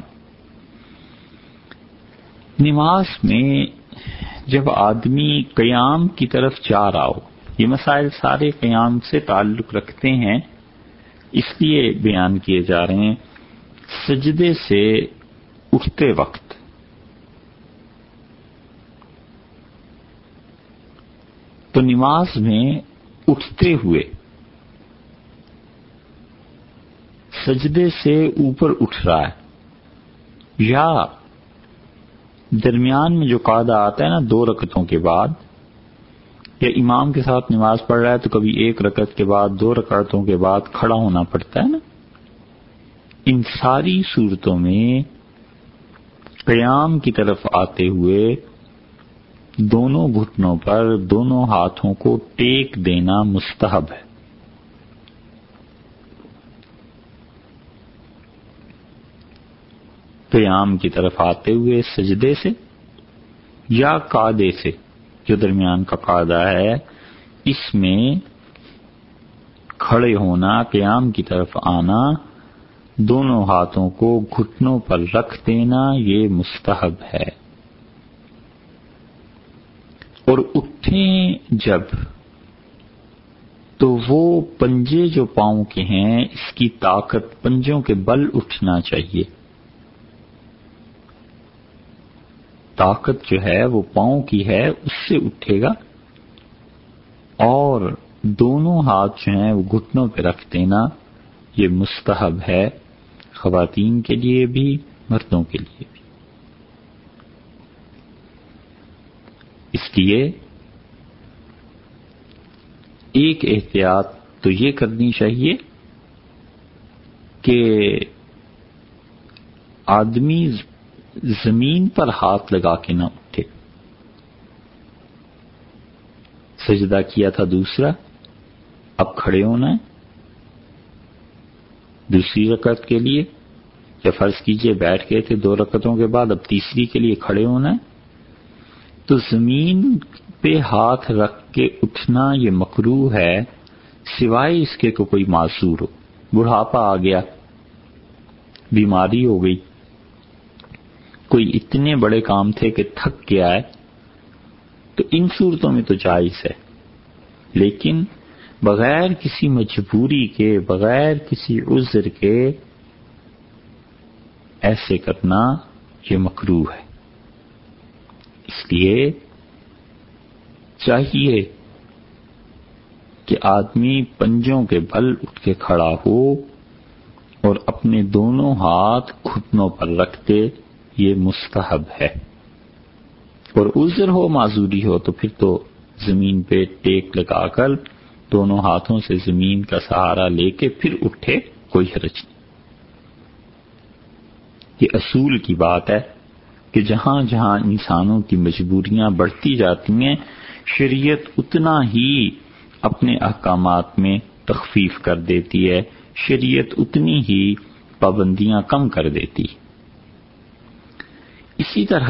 نماز میں جب آدمی قیام کی طرف جا رہا ہو، یہ مسائل سارے قیام سے تعلق رکھتے ہیں اس لیے بیان کیے جا رہے ہیں. سجدے سے اٹھتے وقت تو نماز میں اٹھتے ہوئے سجدے سے اوپر اٹھ رہا ہے، یا درمیان میں جو قاعدہ آتا ہے نا دو رکعتوں کے بعد، یا امام کے ساتھ نماز پڑھ رہا ہے تو کبھی ایک رکعت کے بعد دو رکعتوں کے بعد کھڑا ہونا پڑتا ہے نا، ان ساری صورتوں میں قیام کی طرف آتے ہوئے دونوں گھٹنوں پر دونوں ہاتھوں کو ٹیک دینا مستحب ہے. قیام کی طرف آتے ہوئے سجدے سے یا قعدے سے، جو درمیان کا قاعدہ ہے، اس میں کھڑے ہونا، قیام کی طرف آنا، دونوں ہاتھوں کو گھٹنوں پر رکھ دینا یہ مستحب ہے. اور اٹھیں جب تو وہ پنجے جو پاؤں کے ہیں اس کی طاقت، پنجوں کے بل اٹھنا چاہیے. طاقت جو ہے وہ پاؤں کی ہے، اس سے اٹھے گا، اور دونوں ہاتھ جو ہیں وہ گھٹنوں پہ رکھ دینا یہ مستحب ہے، خواتین کے لیے بھی مردوں کے لیے بھی. اس لیے ایک احتیاط تو یہ کرنی چاہیے کہ آدمی زمین پر ہاتھ لگا کے نہ اٹھے. سجدہ کیا تھا دوسرا، اب کھڑے ہونا ہے دوسری رکعت کے لیے، یا فرض کیجئے بیٹھ گئے تھے دو رکعتوں کے بعد، اب تیسری کے لیے کھڑے ہونا ہے. تو زمین پہ ہاتھ رکھ کے اٹھنا یہ مکروہ ہے، سوائے اس کے کہ کوئی معذور ہو، بڑھاپا آ گیا، بیماری ہو گئی، کوئی اتنے بڑے کام تھے کہ تھک گیا ہے، تو ان صورتوں میں تو جائز ہے. لیکن بغیر کسی مجبوری کے، بغیر کسی عذر کے ایسے کرنا یہ مکروہ ہے. اس لیے چاہیے کہ آدمی پنجوں کے بل اٹھ کے کھڑا ہو اور اپنے دونوں ہاتھ گھٹنوں پر رکھ دے، یہ مستحب ہے. اور عذر ہو، معذوری ہو، تو پھر تو زمین پہ ٹیک لگا کر دونوں ہاتھوں سے زمین کا سہارا لے کے پھر اٹھے، کوئی حرج نہیں. یہ اصول کی بات ہے کہ جہاں جہاں انسانوں کی مجبوریاں بڑھتی جاتی ہیں، شریعت اتنا ہی اپنے احکامات میں تخفیف کر دیتی ہے، شریعت اتنی ہی پابندیاں کم کر دیتی. اسی طرح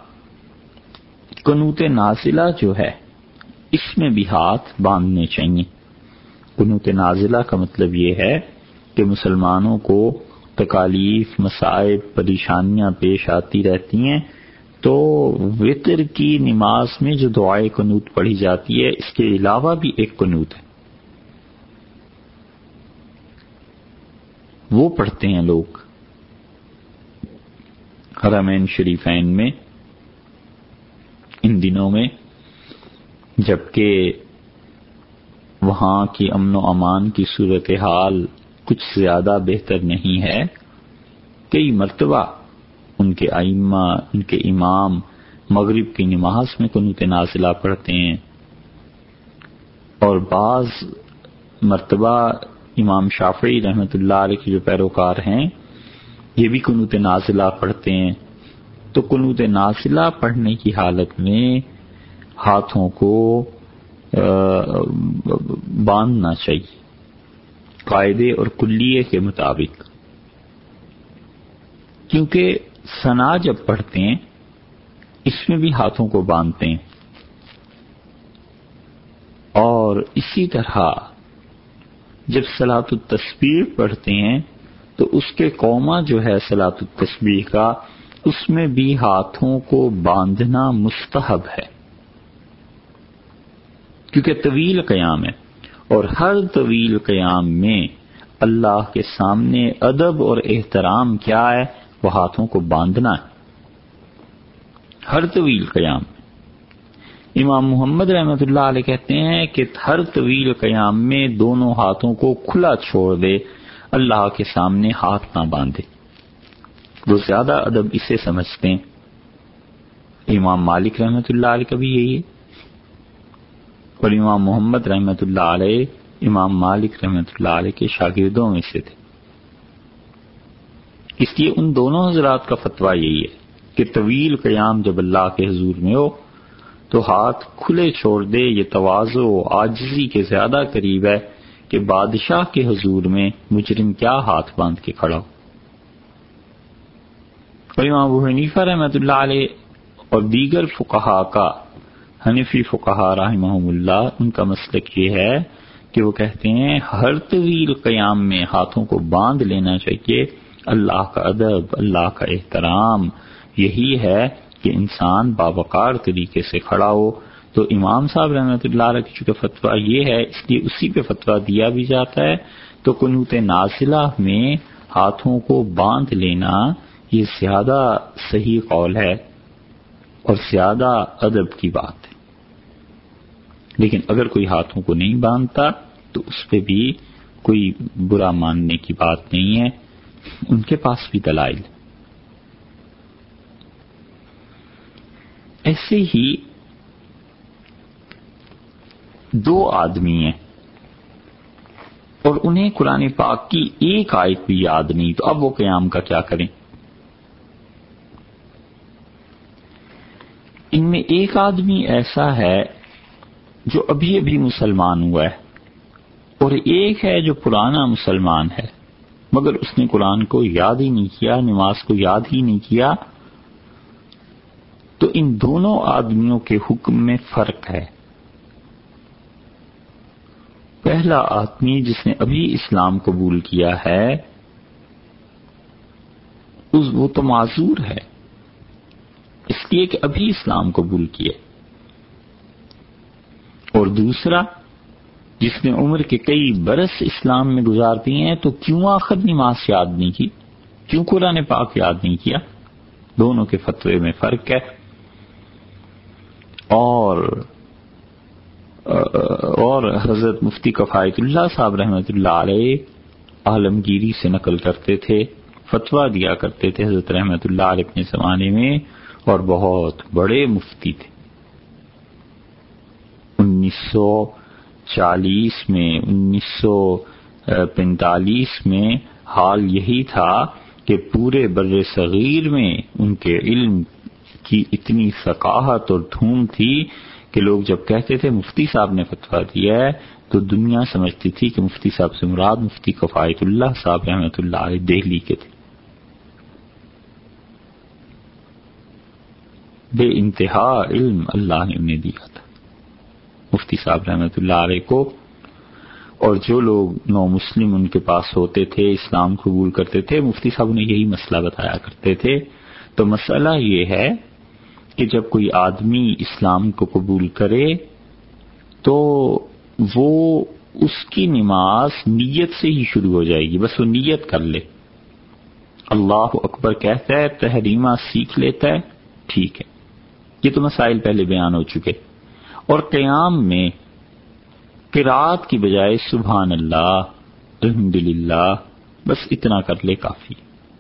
قنوت نازلہ جو ہے، اس میں بھی ہاتھ باندھنے چاہیے. قنوت نازلہ کا مطلب یہ ہے کہ مسلمانوں کو تکالیف، مصائب، پریشانیاں پیش آتی رہتی ہیں، تو وتر کی نماز میں جو دعائے قنوت پڑھی جاتی ہے، اس کے علاوہ بھی ایک قنوت ہے، وہ پڑھتے ہیں لوگ حرمین شریفین میں ان دنوں میں، جبکہ وہاں کی امن و امان کی صورتحال کچھ زیادہ بہتر نہیں ہے. کئی مرتبہ ان کے ائمہ، ان کے امام مغرب کی نماز میں قنوت نازلہ پڑھتے ہیں، اور بعض مرتبہ امام شافعی رحمۃ اللہ علیہ کے جو پیروکار ہیں یہ بھی قنوت نازلہ پڑھتے ہیں. تو قنوت نازلہ پڑھنے کی حالت میں ہاتھوں کو باندھنا چاہیے قاعدے اور کلیے کے مطابق، کیونکہ ثنا جب پڑھتے ہیں اس میں بھی ہاتھوں کو باندھتے ہیں. اور اسی طرح جب صلاۃ التسبیح پڑھتے ہیں تو اس کے قومہ جو ہے صلاۃ التسبیح کا، اس میں بھی ہاتھوں کو باندھنا مستحب ہے، کیونکہ طویل قیام ہے، اور ہر طویل قیام میں اللہ کے سامنے ادب اور احترام کیا ہے؟ وہ ہاتھوں کو باندھنا ہے. ہر طویل قیام میں امام محمد رحمۃ اللہ علیہ کہتے ہیں کہ ہر طویل قیام میں دونوں ہاتھوں کو کھلا چھوڑ دے، اللہ کے سامنے ہاتھ نہ باندھے. وہ زیادہ ادب اسے سمجھتے ہیں. امام مالک رحمۃ اللہ علیہ کا بھی یہی ہے، اور امام محمد رحمۃ اللہ علیہ امام مالک رحمۃ اللہ علیہ کے شاگردوں میں سے تھے. اس لیے ان دونوں حضرات کا فتویٰ یہی ہے کہ طویل قیام جب اللہ کے حضور میں ہو تو ہاتھ کھلے چھوڑ دے. یہ تواضع و عاجزی کے زیادہ قریب ہے کہ بادشاہ کے حضور میں مجرم کیا ہاتھ باندھ کے کھڑا ہو. اور امام ابو حنیفہ رحمۃ اللہ علیہ اور دیگر فقہا کا، حنفی فقہا رحمہم اللہ، ان کا مسلک یہ ہے کہ وہ کہتے ہیں ہر طویل قیام میں ہاتھوں کو باندھ لینا چاہیے. اللہ کا ادب، اللہ کا احترام یہی ہے کہ انسان باوقار طریقے سے کھڑا ہو. تو امام صاحب رحمۃ اللہ علیہ کی چونکہ فتویٰ یہ ہے، اس لیے اسی پہ فتویٰ دیا بھی جاتا ہے. تو قنوت نازلہ میں ہاتھوں کو باندھ لینا یہ زیادہ صحیح قول ہے اور زیادہ ادب کی بات ہے. لیکن اگر کوئی ہاتھوں کو نہیں باندھتا تو اس پہ بھی کوئی برا ماننے کی بات نہیں ہے، ان کے پاس بھی دلائل. ایسے ہی دو آدمی ہیں، انہیں قرآن پاک کی ایک آیت بھی یاد نہیں، تو اب وہ قیام کا کیا کریں؟ ان میں ایک آدمی ایسا ہے جو ابھی ابھی مسلمان ہوا ہے، اور ایک ہے جو پرانا مسلمان ہے مگر اس نے قرآن کو یاد ہی نہیں کیا، نماز کو یاد ہی نہیں کیا. تو ان دونوں آدمیوں کے حکم میں فرق ہے. پہلا آدمی جس نے ابھی اسلام قبول کیا ہے اس وہ تو معذور ہے، اس لیے کہ ابھی اسلام قبول کیا. اور دوسرا جس نے عمر کے کئی برس اسلام میں گزار دیے ہیں، تو کیوں آخر نماز یاد نہیں کی، کیوں قرآن پاک یاد نہیں کیا؟ دونوں کے فتوے میں فرق ہے. اور اور حضرت مفتی کفایت اللہ صاحب رحمۃ اللہ علیہ عالمگیری سے نقل کرتے تھے، فتویٰ دیا کرتے تھے حضرت رحمۃ اللہ علیہ اپنے زمانے میں، اور بہت بڑے مفتی تھے. انیس سو چالیس میں انیس سو پینتالیس میں حال یہی تھا کہ پورے بر صغیر میں ان کے علم کی اتنی ثقافت اور دھوم تھی کہ لوگ جب کہتے تھے مفتی صاحب نے فتویٰ دیا ہے تو دنیا سمجھتی تھی کہ مفتی صاحب سے مراد مفتی کفایت اللہ صاحب رحمۃ اللہ علیہ دہلی کے تھے. بے انتہا علم اللہ نے انہیں دیا تھا مفتی صاحب رحمۃ اللہ علیہ کو. اور جو لوگ نو مسلم ان کے پاس ہوتے تھے، اسلام قبول کرتے تھے، مفتی صاحب نے یہی مسئلہ بتایا کرتے تھے. تو مسئلہ یہ ہے کہ جب کوئی آدمی اسلام کو قبول کرے تو وہ اس کی نماز نیت سے ہی شروع ہو جائے گی، بس وہ نیت کر لے، اللہ اکبر کہتا ہے، تحریمہ سیکھ لیتا ہے، ٹھیک ہے. یہ تو مسائل پہلے بیان ہو چکے. اور قیام میں قرات کی بجائے سبحان اللہ، الحمدللہ، بس اتنا کر لے کافی.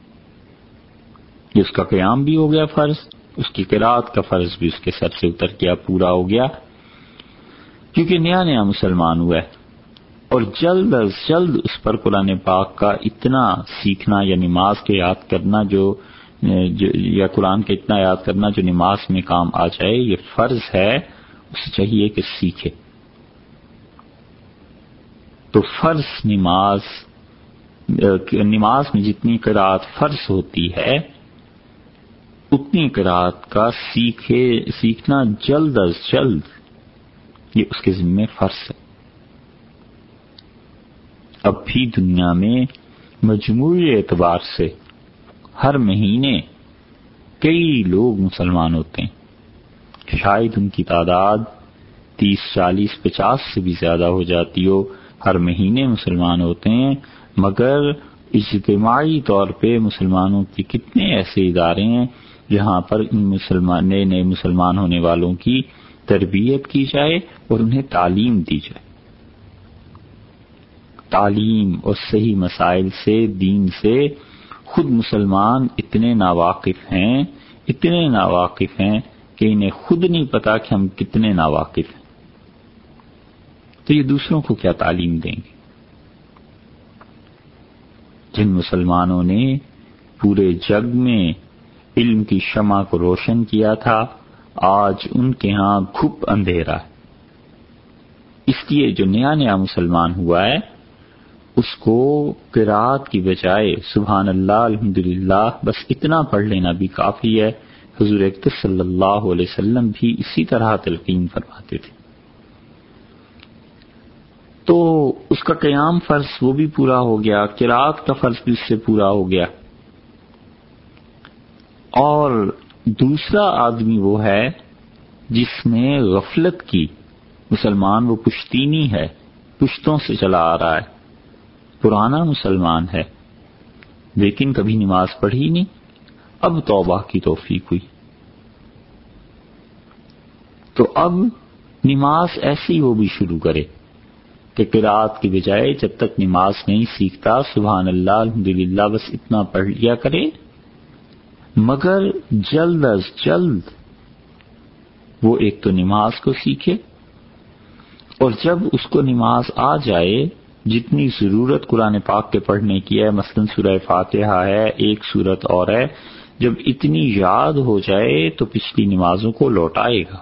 اس کا قیام بھی ہو گیا فرض، اس کی قرات کا فرض بھی اس کے سر سے اتر گیا، پورا ہو گیا، کیونکہ نیا نیا مسلمان ہوا ہے. اور جلد از جلد اس پر قرآن پاک کا اتنا سیکھنا یا نماز کے یاد کرنا جو یا قرآن کا اتنا یاد کرنا جو نماز میں کام آ جائے، یہ فرض ہے، اسے چاہیے کہ سیکھے. تو فرض نماز نماز میں جتنی قرات فرض ہوتی ہے اتنی قرات کا سیکھے سیکھنا جلد از جلد یہ اس کے ذمہ فرض ہے. اب بھی دنیا میں مجموعی اعتبار سے ہر مہینے کئی لوگ مسلمان ہوتے ہیں، شاید ان کی تعداد تیس چالیس پچاس سے بھی زیادہ ہو جاتی ہو، ہر مہینے مسلمان ہوتے ہیں. مگر اجتماعی طور پہ مسلمانوں کے کتنے ایسے ادارے ہیں جہاں پر ان مسلمان نئے نئے مسلمان ہونے والوں کی تربیت کی جائے اور انہیں تعلیم دی جائے. تعلیم اور صحیح مسائل سے، دین سے خود مسلمان اتنے ناواقف ہیں اتنے ناواقف ہیں کہ انہیں خود نہیں پتا کہ ہم کتنے ناواقف ہیں، تو یہ دوسروں کو کیا تعلیم دیں گے؟ جن مسلمانوں نے پورے جگ میں علم کی شمع کو روشن کیا تھا، آج ان کے ہاں گھپ اندھیرا ہے. اس لیے جو نیا نیا مسلمان ہوا ہے اس کو قرات کی بجائے سبحان اللہ، الحمدللہ، بس اتنا پڑھ لینا بھی کافی ہے. حضور اکرم صلی اللہ علیہ وسلم بھی اسی طرح تلقین فرماتے تھے. تو اس کا قیام فرض وہ بھی پورا ہو گیا، قرات کا فرض بھی اس سے پورا ہو گیا. اور دوسرا آدمی وہ ہے جس نے غفلت کی. مسلمان وہ پشتینی ہے، پشتوں سے چلا آ رہا ہے، پرانا مسلمان ہے لیکن کبھی نماز پڑھی نہیں، اب توبہ کی توفیق ہوئی تو اب نماز ایسی وہ بھی شروع کرے کہ قرات کی بجائے جب تک نماز نہیں سیکھتا سبحان اللہ، الحمدللہ، بس اتنا پڑھ لیا کرے. مگر جلد از جلد وہ ایک تو نماز کو سیکھے، اور جب اس کو نماز آ جائے جتنی ضرورت قرآن پاک کے پڑھنے کی ہے، مثلا سورہ فاتحہ ہے، ایک سورت اور ہے، جب اتنی یاد ہو جائے تو پچھلی نمازوں کو لوٹائے گا.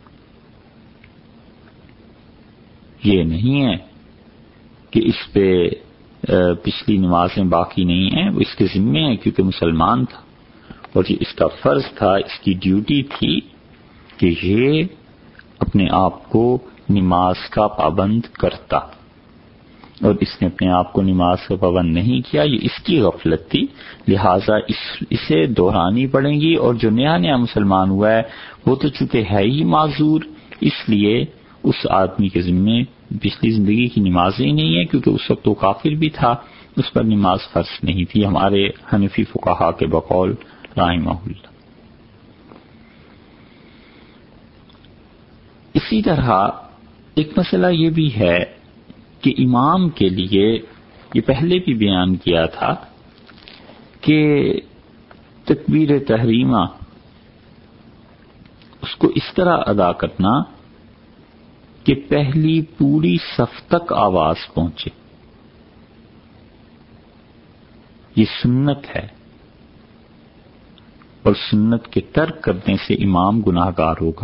یہ نہیں ہے کہ اس پہ پچھلی نمازیں باقی نہیں ہیں، وہ اس کے ذمے ہیں کیونکہ مسلمان تھا اور یہ اس کا فرض تھا، اس کی ڈیوٹی تھی کہ یہ اپنے آپ کو نماز کا پابند کرتا، اور اس نے اپنے آپ کو نماز کا پابند نہیں کیا. یہ اس کی غفلت تھی، لہٰذا اس اسے دہرانی پڑیں گی. اور جو نیا نیا مسلمان ہوا ہے وہ تو چونکہ ہے ہی معذور، اس لیے اس آدمی کے ذمے پچھلی زندگی کی نمازیں ہی نہیں ہیں، کیونکہ اس وقت وہ کافر بھی تھا، اس پر نماز فرض نہیں تھی ہمارے حنفی فقہا کے بقول رحمہ اللہ. اسی طرح ایک مسئلہ یہ بھی ہے کہ امام کے لیے، یہ پہلے بھی بیان کیا تھا، کہ تکبیر تحریمہ اس کو اس طرح ادا کرنا کہ پہلی پوری صف تک آواز پہنچے. یہ سنت ہے، اور سنت کے ترک کرنے سے امام گناہ گار ہوگا.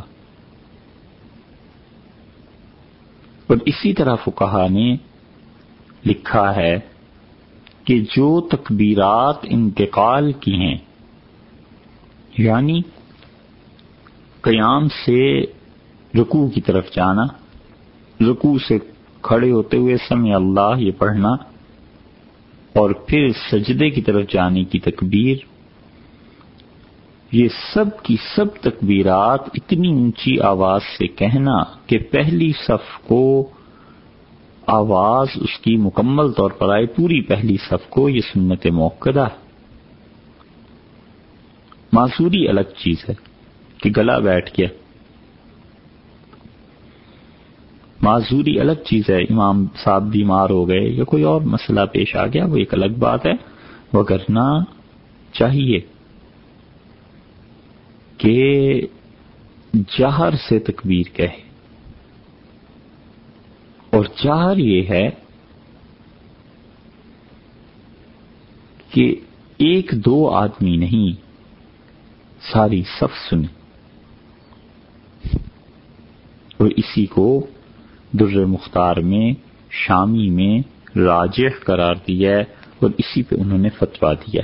اور اسی طرح فقہا نے لکھا ہے کہ جو تکبیرات انتقال کی ہیں، یعنی قیام سے رکوع کی طرف جانا، رکوع سے کھڑے ہوتے ہوئے سمع اللہ یہ پڑھنا، اور پھر سجدے کی طرف جانے کی تکبیر، یہ سب کی سب تکبیرات اتنی اونچی آواز سے کہنا کہ پہلی صف کو آواز اس کی مکمل طور پر آئے، پوری پہلی صف کو، یہ سنت موقدہ. معذوری الگ چیز ہے کہ گلا بیٹھ گیا، معذوری الگ چیز ہے، امام صاحب بیمار ہو گئے یا کوئی اور مسئلہ پیش آ گیا، وہ ایک الگ بات ہے. وہ کرنا چاہیے کہ جہر سے تکبیر کہے، اور جہر یہ ہے کہ ایک دو آدمی نہیں، ساری صف سنے. اور اسی کو در مختار میں شامی میں راجح قرار دیا ہے، اور اسی پہ انہوں نے فتویٰ دیا.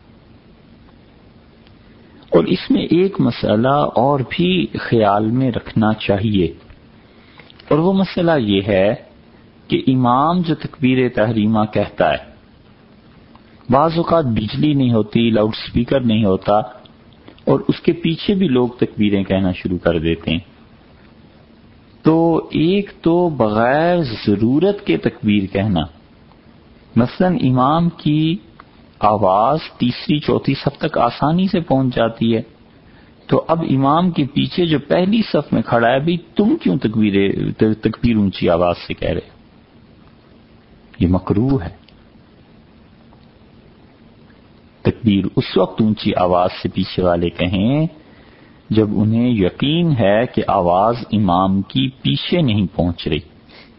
اور اس میں ایک مسئلہ اور بھی خیال میں رکھنا چاہیے، اور وہ مسئلہ یہ ہے کہ امام جو تکبیر تحریمہ کہتا ہے، بعض اوقات بجلی نہیں ہوتی، لاؤڈ سپیکر نہیں ہوتا، اور اس کے پیچھے بھی لوگ تکبیریں کہنا شروع کر دیتے ہیں. تو ایک تو بغیر ضرورت کے تکبیر کہنا، مثلا امام کی آواز تیسری چوتھی صف تک آسانی سے پہنچ جاتی ہے، تو اب امام کے پیچھے جو پہلی صف میں کھڑا ہے، بھی تم کیوں تکبیر تکبیر اونچی آواز سے کہہ رہے؟ یہ مکروہ ہے. تکبیر اس وقت اونچی آواز سے پیچھے والے کہیں جب انہیں یقین ہے کہ آواز امام کی پیچھے نہیں پہنچ رہی،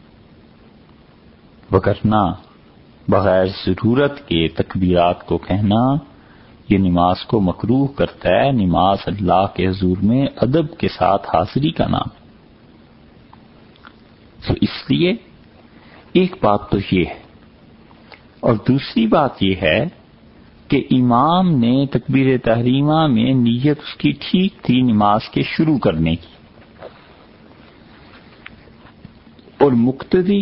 وگرنہ بغیر ضرورت کے تکبیرات کو کہنا یہ نماز کو مکروہ کرتا ہے. نماز اللہ کے حضور میں ادب کے ساتھ حاضری کا نام. تو اس لیے ایک بات تو یہ ہے، اور دوسری بات یہ ہے کہ امام نے تکبیر تحریمہ میں نیت اس کی ٹھیک تھی نماز کے شروع کرنے کی، اور مقتدی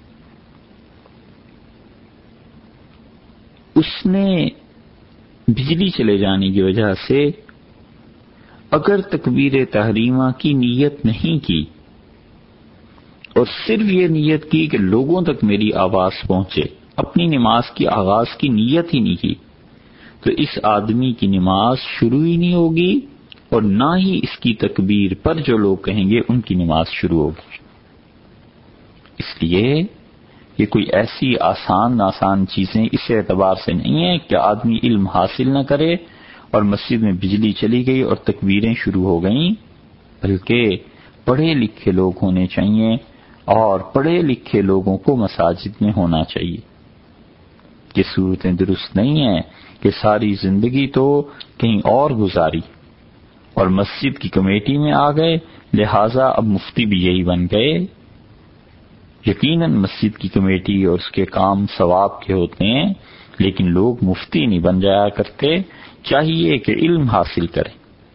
اس نے بجلی چلے جانے کی وجہ سے اگر تکبیر تحریمہ کی نیت نہیں کی اور صرف یہ نیت کی کہ لوگوں تک میری آواز پہنچے، اپنی نماز کی آغاز کی نیت ہی نہیں کی، تو اس آدمی کی نماز شروع ہی نہیں ہوگی، اور نہ ہی اس کی تکبیر پر جو لوگ کہیں گے ان کی نماز شروع ہوگی. اس لیے یہ کوئی ایسی آسان آسان چیزیں اس اعتبار سے نہیں ہیں کہ آدمی علم حاصل نہ کرے اور مسجد میں بجلی چلی گئی اور تکبیریں شروع ہو گئیں، بلکہ پڑھے لکھے لوگ ہونے چاہیے اور پڑھے لکھے لوگوں کو مساجد میں ہونا چاہیے. یہ صورتیں درست نہیں ہیں کہ ساری زندگی تو کہیں اور گزاری اور مسجد کی کمیٹی میں آ گئے، لہٰذا اب مفتی بھی یہی بن گئے. یقیناً مسجد کی کمیٹی اور اس کے کام ثواب کے ہوتے ہیں، لیکن لوگ مفتی نہیں بن جایا کرتے. چاہیے کہ علم حاصل کریں.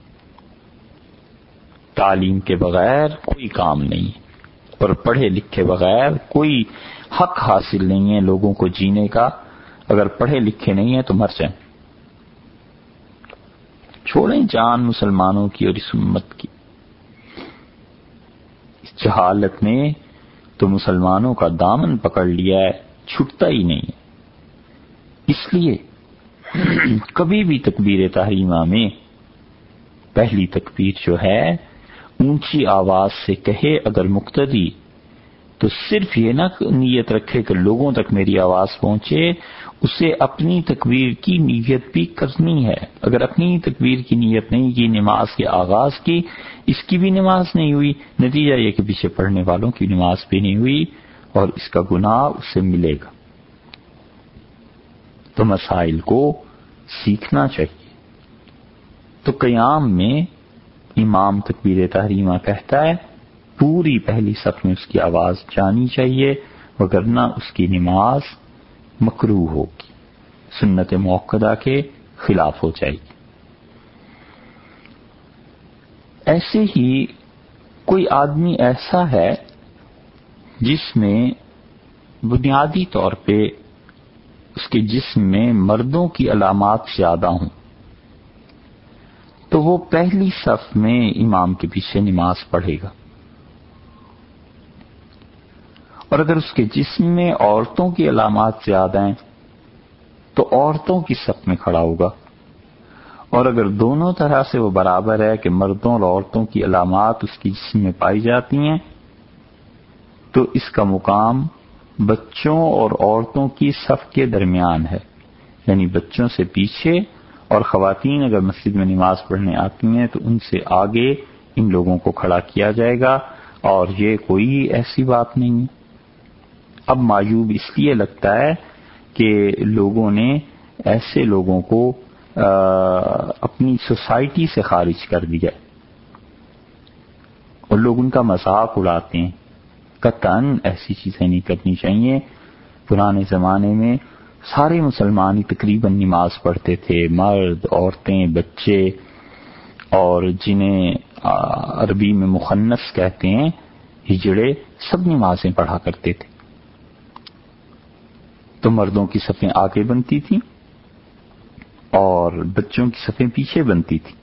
تعلیم کے بغیر کوئی کام نہیں ہے، اور پڑھے لکھے بغیر کوئی حق حاصل نہیں ہے لوگوں کو جینے کا. اگر پڑھے لکھے نہیں ہیں تو مر جائیں. چھوڑیں جان مسلمانوں کی اور اس امت کی. اس جہالت نے تو مسلمانوں کا دامن پکڑ لیا ہے، چھٹتا ہی نہیں ہے. اس لیے کبھی بھی تکبیر تحریمہ میں پہلی تکبیر جو ہے اونچی آواز سے کہے اگر مقتدی، تو صرف یہ نہ نیت رکھے کہ لوگوں تک میری آواز پہنچے، اسے اپنی تکبیر کی نیت بھی کرنی ہے. اگر اپنی تکبیر کی نیت نہیں کی نماز کے آغاز کی، اس کی بھی نماز نہیں ہوئی. نتیجہ یہ کہ پیچھے پڑھنے والوں کی نماز بھی نہیں ہوئی اور اس کا گناہ اسے ملے گا. تو مسائل کو سیکھنا چاہیے. تو قیام میں امام تکبیر تحریمہ کہتا ہے، پوری پہلی صف میں اس کی آواز جانی چاہیے، وگرنہ اس کی نماز مکروہ ہوگی، سنت موقدہ کے خلاف ہو جائے گی. ایسے ہی کوئی آدمی ایسا ہے جس میں بنیادی طور پہ اس کے جسم میں مردوں کی علامات زیادہ ہوں، تو وہ پہلی صف میں امام کے پیچھے نماز پڑھے گا. اور اگر اس کے جسم میں عورتوں کی علامات زیادہ ہیں تو عورتوں کی صف میں کھڑا ہوگا. اور اگر دونوں طرح سے وہ برابر ہے کہ مردوں اور عورتوں کی علامات اس کی جسم میں پائی جاتی ہیں، تو اس کا مقام بچوں اور عورتوں کی صف کے درمیان ہے، یعنی بچوں سے پیچھے، اور خواتین اگر مسجد میں نماز پڑھنے آتی ہیں تو ان سے آگے ان لوگوں کو کھڑا کیا جائے گا. اور یہ کوئی ایسی بات نہیں ہے. اب معیوب اس لیے لگتا ہے کہ لوگوں نے ایسے لوگوں کو اپنی سوسائٹی سے خارج کر دیا اور لوگ ان کا مذاق اڑاتے ہیں. قطعاً ایسی چیزیں نہیں کرنی چاہیے. پرانے زمانے میں سارے مسلمان ہی تقریباً نماز پڑھتے تھے، مرد، عورتیں، بچے، اور جنہیں عربی میں مخنث کہتے ہیں، ہجڑے، سب نمازیں پڑھا کرتے تھے. تو مردوں کی صفیں آگے بنتی تھیں اور بچوں کی صفیں پیچھے بنتی تھیں،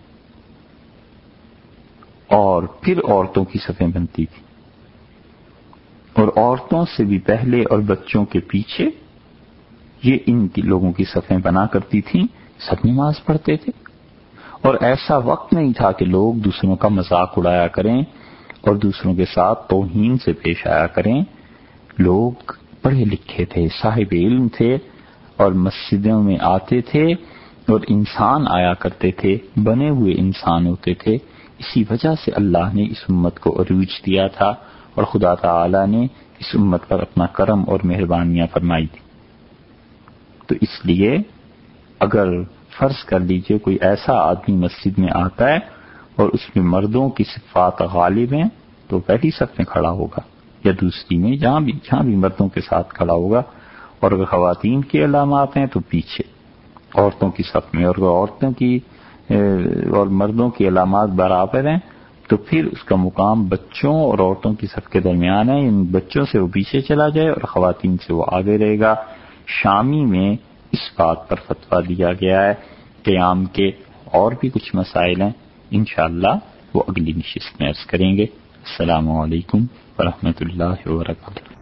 اور پھر عورتوں کی صفیں بنتی تھیں، اور عورتوں سے بھی پہلے اور بچوں کے پیچھے یہ ان کی لوگوں کی صفیں بنا کرتی تھیں. سب نماز پڑھتے تھے، اور ایسا وقت نہیں تھا کہ لوگ دوسروں کا مذاق اڑایا کریں اور دوسروں کے ساتھ توہین سے پیش آیا کریں. لوگ پڑھے لکھے تھے، صاحب علم تھے، اور مسجدوں میں آتے تھے، اور انسان آیا کرتے تھے، بنے ہوئے انسان ہوتے تھے. اسی وجہ سے اللہ نے اس امت کو عروج دیا تھا، اور خدا تعالی نے اس امت پر اپنا کرم اور مہربانیاں فرمائی تھی. تو اس لیے اگر فرض کر لیجئے کوئی ایسا آدمی مسجد میں آتا ہے اور اس میں مردوں کی صفات غالب ہیں، تو پہلی صف میں کھڑا ہوگا یا دوسری میں، جہاں بھی جہاں بھی مردوں کے ساتھ کھڑا ہوگا. اور اگر خواتین کی علامات ہیں تو پیچھے عورتوں کی صف میں، اور اگر عورتوں کی اور مردوں کی علامات برابر ہیں تو پھر اس کا مقام بچوں اور عورتوں کی صف کے درمیان ہے. ان بچوں سے وہ پیچھے چلا جائے اور خواتین سے وہ آگے رہے گا. شامی میں اس بات پر فتویٰ دیا گیا ہے. قیام کے اور بھی کچھ مسائل ہیں، انشاءاللہ وہ اگلی نشست میں عرض کریں گے. السلام علیکم ورحمۃ اللہ وبرکاتہ.